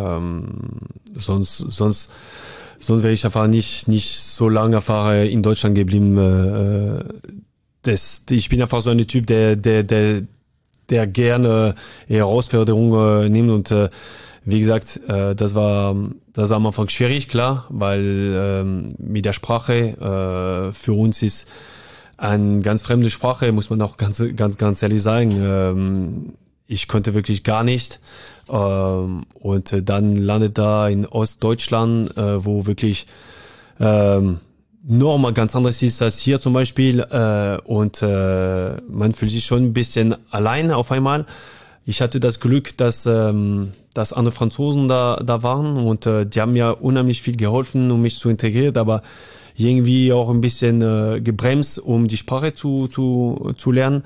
Sonst wäre ich einfach nicht so lange in Deutschland geblieben. Ich bin einfach so ein Typ, der gerne Herausforderungen nimmt und wie gesagt, das war am Anfang schwierig, klar, weil mit der Sprache für uns ist eine ganz fremde Sprache, muss man auch ganz ehrlich sagen. Ich konnte wirklich gar nicht. Und dann landet da in Ostdeutschland, wo wirklich nochmal ganz anderes ist als hier zum Beispiel. Und man fühlt sich schon ein bisschen allein auf einmal. Ich hatte das Glück, dass andere Franzosen da waren und die haben mir unheimlich viel geholfen, um mich zu integrieren, aber irgendwie auch ein bisschen gebremst, um die Sprache zu lernen.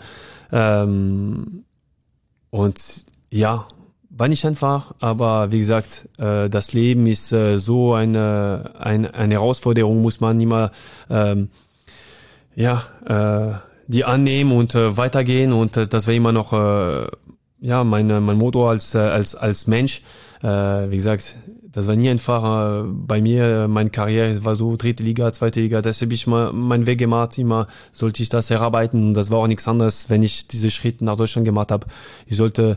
Und ja, war nicht einfach, aber wie gesagt, das Leben ist so eine Herausforderung, muss man immer die annehmen und weitergehen und das war immer noch mein Motto als Mensch. Wie gesagt, das war nie einfach bei mir. Meine Karriere war so 3. Liga, 2. Liga. Deshalb habe ich mal meinen Weg gemacht. Immer sollte ich das erarbeiten. Und das war auch nichts anderes, wenn ich diese Schritte nach Deutschland gemacht habe. Ich wollte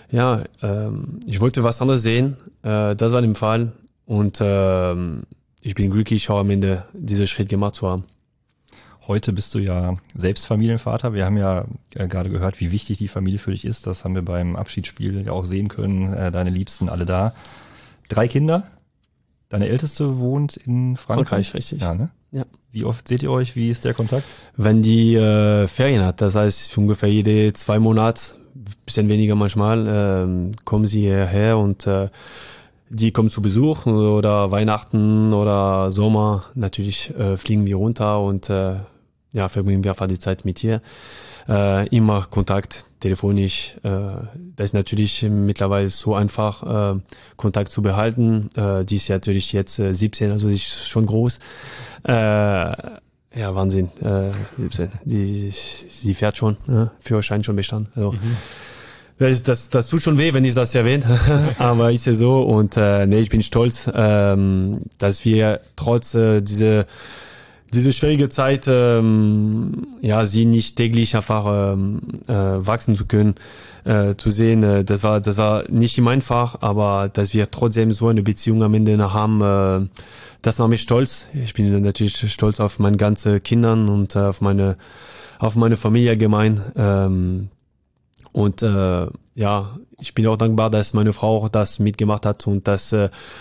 was anderes sehen. Das war der Fall. Und ich bin glücklich, auch am Ende diesen Schritt gemacht zu haben. Heute bist du ja selbst Familienvater. Wir haben ja gerade gehört, wie wichtig die Familie für dich ist. Das haben wir beim Abschiedsspiel ja auch sehen können. Deine Liebsten alle da. 3 Kinder. Deine Älteste wohnt in Frankreich. Richtig. Ja, ne? Ja. Wie oft seht ihr euch? Wie ist der Kontakt? Wenn die Ferien hat, das heißt ungefähr jede 2 Monate, bisschen weniger manchmal, kommen sie hierher und die kommen zu Besuch oder Weihnachten oder Sommer. Natürlich fliegen wir runter und verbringen wir einfach die Zeit mit ihr. Immer Kontakt, telefonisch. Das ist natürlich mittlerweile so einfach, Kontakt zu behalten. Die ist ja natürlich jetzt 17, also sie ist schon groß. Wahnsinn. 17. Sie fährt schon, Führerschein schon bestanden. Also, das tut schon weh, wenn ich das erwähne, aber ist ja so und ich bin stolz, dass wir trotz diese schwierige Zeit sie nicht täglich einfach wachsen zu können, zu sehen. Das war nicht immer einfach, aber dass wir trotzdem so eine Beziehung am Ende haben, das macht mich stolz. Ich bin natürlich stolz auf meine ganzen Kindern und auf meine Familie allgemein. Und ich bin auch dankbar, dass meine Frau auch das mitgemacht hat und dass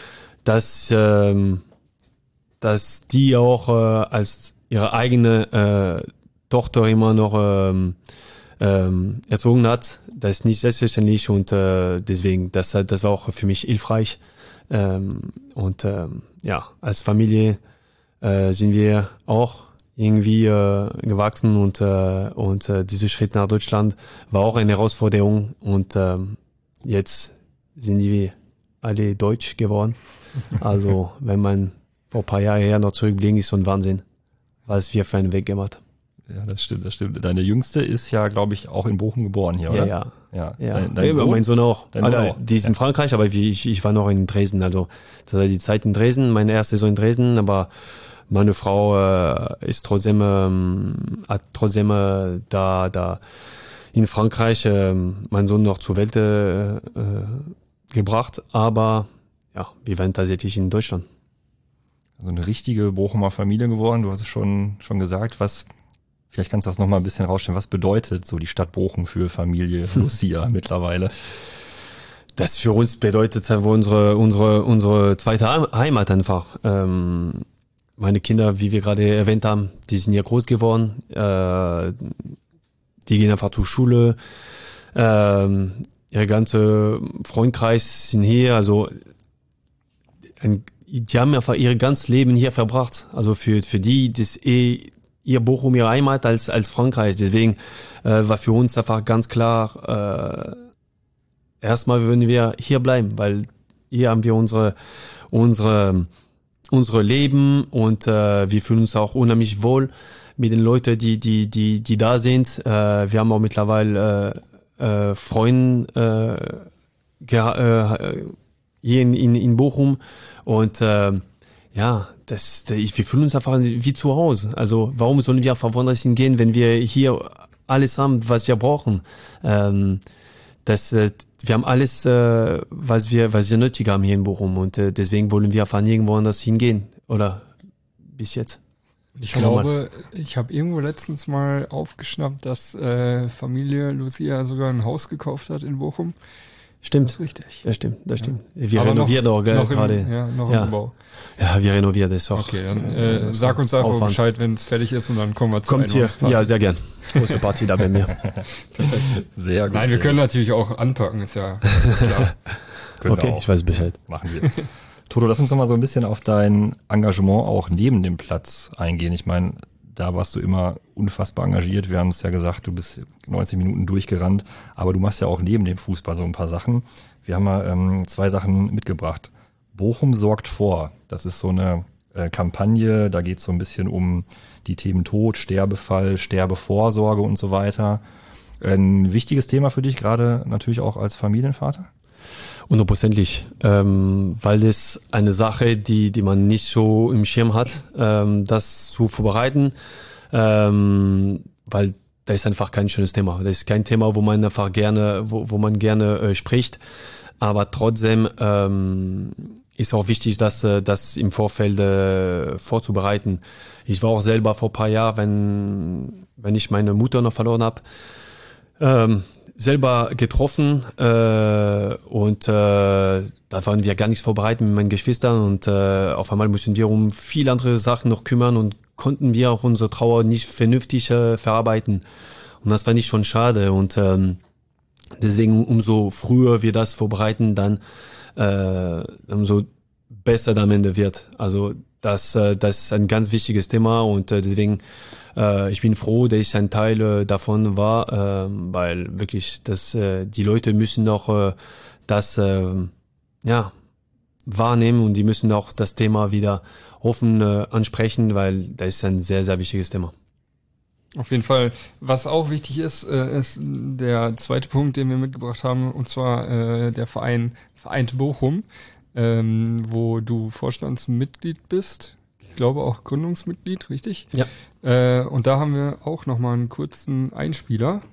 die auch als ihre eigene Tochter immer noch erzogen hat. Das ist nicht selbstverständlich und deswegen, das war auch für mich hilfreich. Als Familie sind wir auch irgendwie gewachsen und dieser Schritt nach Deutschland war auch eine Herausforderung und jetzt sind die alle deutsch geworden. Also wenn man vor ein paar Jahren her noch zurückblicken, ist so ein Wahnsinn, was wir für einen Weg gemacht haben. Ja, das stimmt. Deine Jüngste ist ja, glaube ich, auch in Bochum geboren hier, oder? Ja. Dein Sohn? Mein Sohn auch. Dein Sohn auch. Die ist in Frankreich, aber ich war noch in Dresden. Also das war die Zeit in Dresden, meine erste Saison in Dresden, aber meine Frau ist trotzdem, hat trotzdem da in Frankreich meinen Sohn noch zur Welt gebracht, aber ja, wir waren tatsächlich in Deutschland. Also eine richtige Bochumer Familie geworden, du hast es schon gesagt, vielleicht kannst du das nochmal ein bisschen rausstellen, was bedeutet so die Stadt Bochum für Familie Lucia mittlerweile? Das für uns bedeutet unsere zweite Heimat einfach. Meine Kinder, wie wir gerade erwähnt haben, die sind ja groß geworden, die gehen einfach zur Schule, ihr ganze Freundkreis sind hier, also die haben einfach ihr ganzes Leben hier verbracht. Also für die, das ihr Bochum, ihre Heimat als Frankreich. Deswegen war für uns einfach ganz klar, erstmal würden wir hier bleiben, weil hier haben wir unsere Leben und wir fühlen uns auch unheimlich wohl mit den Leuten, die da sind. Wir haben auch mittlerweile Freunde hier in Bochum und wir fühlen uns einfach wie zu Hause. Also warum sollen wir einfach woanders hingehen, wenn wir hier alles haben, was wir brauchen? Wir haben alles, was wir nötig haben hier in Bochum und deswegen wollen wir einfach nirgendwo anders hingehen. Oder bis jetzt. Ich glaube, ich habe irgendwo letztens mal aufgeschnappt, dass Familie Lucia sogar ein Haus gekauft hat in Bochum. Stimmt. Das ist richtig. Ja, stimmt. Wir renovieren auch gerade. Noch im Bau. Ja, wir renovieren das auch. Okay, dann sag uns einfach Bescheid, wenn es fertig ist und dann kommen wir zu Kommt hier. Ja, sehr gern. Große Party da bei mir. Perfekt. Sehr gut. Nein, wir können natürlich auch anpacken, ist ja klar. Okay, ich weiß Bescheid. Machen wir. Toto, lass uns noch mal so ein bisschen auf dein Engagement auch neben dem Platz eingehen. Ich meine, da warst du immer unfassbar engagiert. Wir haben es ja gesagt, du bist 90 Minuten durchgerannt, aber du machst ja auch neben dem Fußball so ein paar Sachen. Wir haben mal 2 Sachen mitgebracht. Bochum sorgt vor. Das ist so eine Kampagne, da geht es so ein bisschen um die Themen Tod, Sterbefall, Sterbevorsorge und so weiter. Ein wichtiges Thema für dich, gerade natürlich auch als Familienvater? 100%, weil das eine Sache, die man nicht so im Schirm hat, das zu vorbereiten, weil das ist einfach kein schönes Thema. Das ist kein Thema, wo man einfach gerne, wo man gerne spricht, aber trotzdem ist auch wichtig, das im Vorfeld vorzubereiten. Ich war auch selber vor ein paar Jahren, wenn ich meine Mutter noch verloren habe, selber getroffen und da waren wir gar nichts vorbereitet mit meinen Geschwistern und auf einmal mussten wir um viele andere Sachen noch kümmern und konnten wir auch unsere Trauer nicht vernünftig verarbeiten. Und das fand ich schon schade und deswegen umso früher wir das vorbereiten, dann umso besser am Ende wird. Also das ist ein ganz wichtiges Thema und deswegen ich bin froh, dass ich ein Teil davon war, weil wirklich die Leute müssen auch das wahrnehmen und die müssen auch das Thema wieder offen ansprechen, weil das ist ein sehr, sehr wichtiges Thema. Auf jeden Fall. Was auch wichtig ist, ist der zweite Punkt, den wir mitgebracht haben, und zwar der Vereint Bochum, wo du Vorstandsmitglied bist. Ich glaube auch Gründungsmitglied, richtig? Ja. Und da haben wir auch nochmal einen kurzen Einspieler.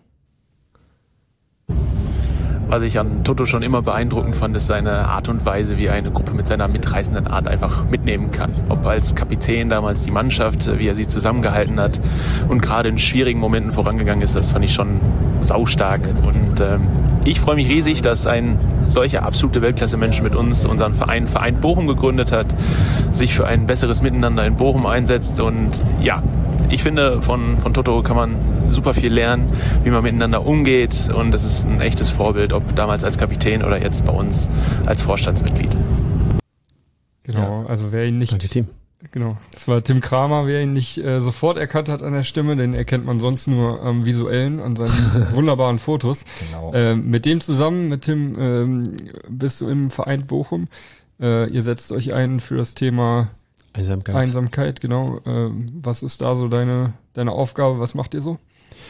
Was ich an Toto schon immer beeindruckend fand, ist seine Art und Weise, wie er eine Gruppe mit seiner mitreißenden Art einfach mitnehmen kann. Ob als Kapitän damals die Mannschaft, wie er sie zusammengehalten hat und gerade in schwierigen Momenten vorangegangen ist, das fand ich schon saustark. Und ich freue mich riesig, dass ein solcher absolute Weltklasse-Mensch mit uns unseren Vereint Bochum gegründet hat, sich für ein besseres Miteinander in Bochum einsetzt und ja, ich finde, von Toto kann man super viel lernen, wie man miteinander umgeht und das ist ein echtes Vorbild, ob damals als Kapitän oder jetzt bei uns als Vorstandsmitglied. Genau, also wer ihn nicht Genau, das war Tim Kramer, wer ihn nicht sofort erkannt hat an der Stimme, den erkennt man sonst nur am Visuellen, an seinen wunderbaren Fotos. Genau. Mit dem zusammen, mit Tim, bist du im Verein Bochum. Ihr setzt euch ein für das Thema Einsamkeit, genau. Was ist da so deine Aufgabe, was macht ihr so?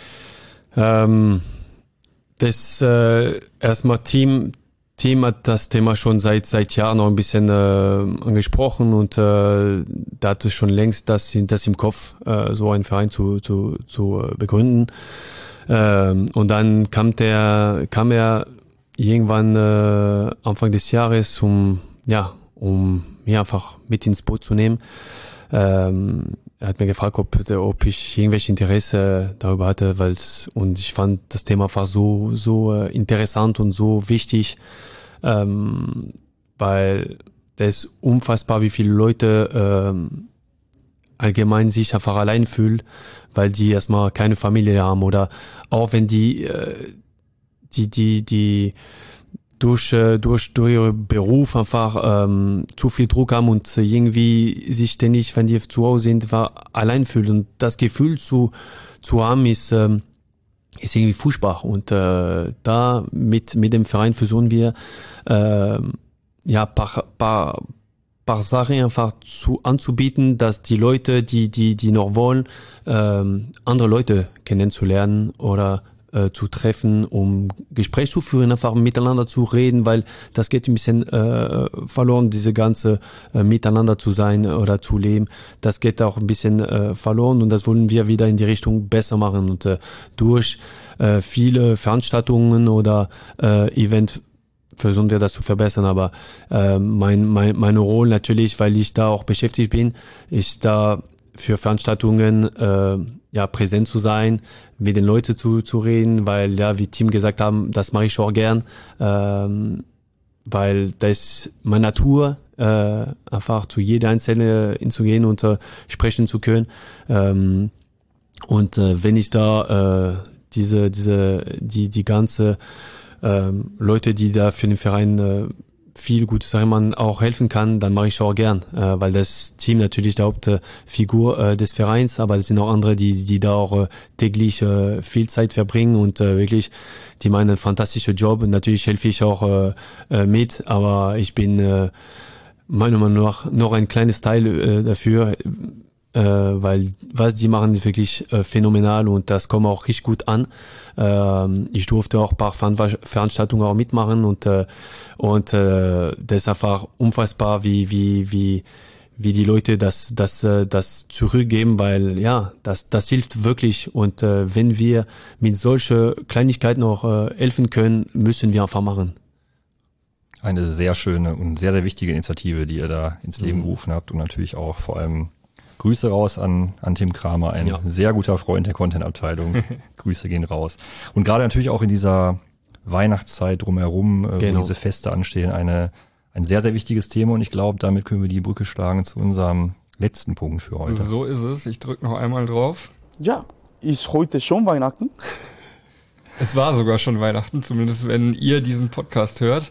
Das erstmal Team hat das Thema schon seit Jahren noch ein bisschen angesprochen und da hatte schon längst das im Kopf, so einen Verein zu begründen. Und dann kam er irgendwann Anfang des Jahres, um mich einfach mit ins Boot zu nehmen. Er hat mir gefragt, ob ich irgendwelche Interesse darüber hatte, und ich fand das Thema einfach so interessant und so wichtig, weil das ist unfassbar, wie viele Leute allgemein sich einfach allein fühlen, weil die erstmal keine Familie haben oder auch wenn die durch ihren Beruf einfach zu viel Druck haben und irgendwie sich ständig, wenn die zu Hause sind, allein fühlen. Und das Gefühl zu haben ist irgendwie furchtbar. Und da mit dem Verein versuchen wir paar Sachen einfach anzubieten, dass die Leute, die noch wollen, andere Leute kennenzulernen oder zu treffen, um Gespräch zu führen, einfach miteinander zu reden, weil das geht ein bisschen verloren, diese ganze miteinander zu sein oder zu leben. Das geht auch ein bisschen verloren und das wollen wir wieder in die Richtung besser machen. Und durch viele Veranstaltungen oder Event versuchen wir das zu verbessern, aber meine Rolle natürlich, weil ich da auch beschäftigt bin, ist da für Veranstaltungen präsent zu sein, mit den Leuten zu reden, weil wie Tim gesagt haben, das mache ich auch gern, weil das ist meine Natur, einfach zu jeder Einzelne hinzugehen und sprechen zu können. Und wenn ich da die ganze Leute, die da für den Verein viel gute Sachen man auch helfen kann, dann mache ich auch gern, weil das Team natürlich die Hauptfigur des Vereins, aber es sind auch andere, die da auch täglich viel Zeit verbringen und wirklich, die machen einen fantastischen Job und natürlich helfe ich auch mit, aber ich bin meiner Meinung nach noch ein kleines Teil dafür, weil was die machen ist wirklich phänomenal und das kommt auch richtig gut an. Ich durfte auch ein paar Veranstaltungen auch mitmachen und das ist einfach unfassbar, wie die Leute das zurückgeben, weil das hilft wirklich und wenn wir mit solchen Kleinigkeiten auch helfen können, müssen wir einfach machen. Eine sehr schöne und sehr, sehr wichtige Initiative, die ihr da ins Leben gerufen habt und natürlich auch vor allem Grüße raus an Tim Kramer, ein sehr guter Freund der Content-Abteilung. Grüße gehen raus. Und gerade natürlich auch in dieser Weihnachtszeit drumherum, wo diese Feste anstehen, ein sehr, sehr wichtiges Thema. Und ich glaube, damit können wir die Brücke schlagen zu unserem letzten Punkt für heute. So ist es. Ich drücke noch einmal drauf. Ja, ist heute schon Weihnachten? Es war sogar schon Weihnachten, zumindest wenn ihr diesen Podcast hört.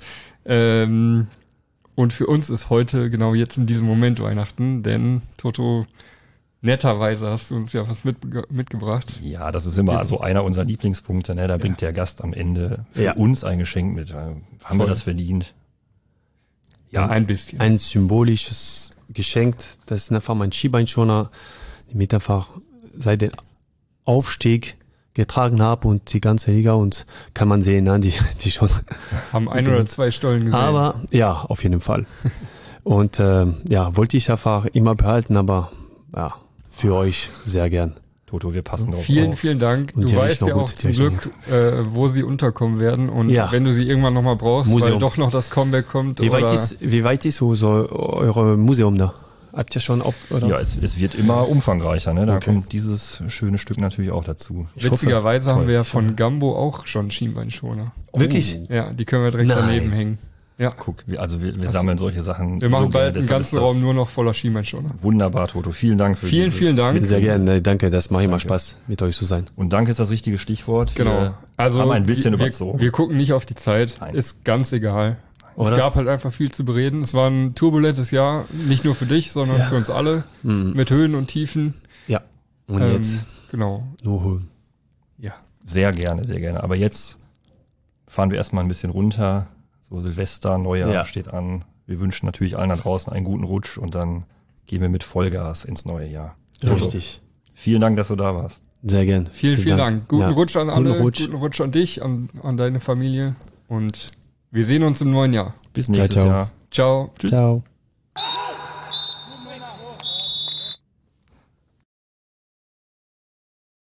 Und für uns ist heute genau jetzt in diesem Moment Weihnachten, denn Toto, netterweise hast du uns ja was mitgebracht. Ja, das ist immer so einer unserer Lieblingspunkte, ne? Da bringt der Gast am Ende für uns ein Geschenk mit. Haben wir das verdient? Ja, ein bisschen. Ein symbolisches Geschenk, das ist einfach mein Skibeinschoner, den ich einfach seit dem Aufstieg getragen habe und die ganze Liga und kann man sehen, ne, die schon haben ein oder zwei Stollen gesehen. Aber ja, auf jeden Fall. Und wollte ich einfach immer behalten, aber für euch sehr gern. Toto, wir passen drauf Vielen, auf. vielen Dank. Und du weißt ja auch zum Glück, wo sie unterkommen werden und wenn du sie irgendwann nochmal brauchst, weil doch noch das Comeback kommt. Wie weit ist so eure Museum da? Habt ihr schon oder? Ja, es wird immer umfangreicher, ne? Da kommt dieses schöne Stück natürlich auch dazu. Witzigerweise haben wir ja von Gambo auch schon Schienbeinschoner. Wirklich? Ja, die können wir direkt daneben hängen. Ja. Guck, wir sammeln solche Sachen. Wir machen bald einen ganzen Raum nur noch voller Schienbeinschoner. Wunderbar, Toto. Vielen Dank für Vielen Dank. Sehr gerne. Danke, das macht immer Spaß, mit euch zu sein. Und danke ist das richtige Stichwort. Genau. Also haben ein bisschen überzogen. Wir gucken nicht auf die Zeit. Nein. Ist ganz egal. Es gab halt einfach viel zu bereden. Es war ein turbulentes Jahr, nicht nur für dich, sondern für uns alle, mit Höhen und Tiefen. Ja. Und jetzt genau. nur Höhen. Ja. Sehr gerne, sehr gerne. Aber jetzt fahren wir erstmal ein bisschen runter. So Silvester, Neujahr steht an. Wir wünschen natürlich allen da draußen einen guten Rutsch und dann gehen wir mit Vollgas ins neue Jahr. Richtig. Vielen Dank, dass du da warst. Sehr gern. Vielen Dank. Guten Rutsch an alle. Guten Rutsch an dich, an deine Familie. Und wir sehen uns im neuen Jahr. Bis nächstes Ciao. Jahr. Ciao. Tschüss. Ciao.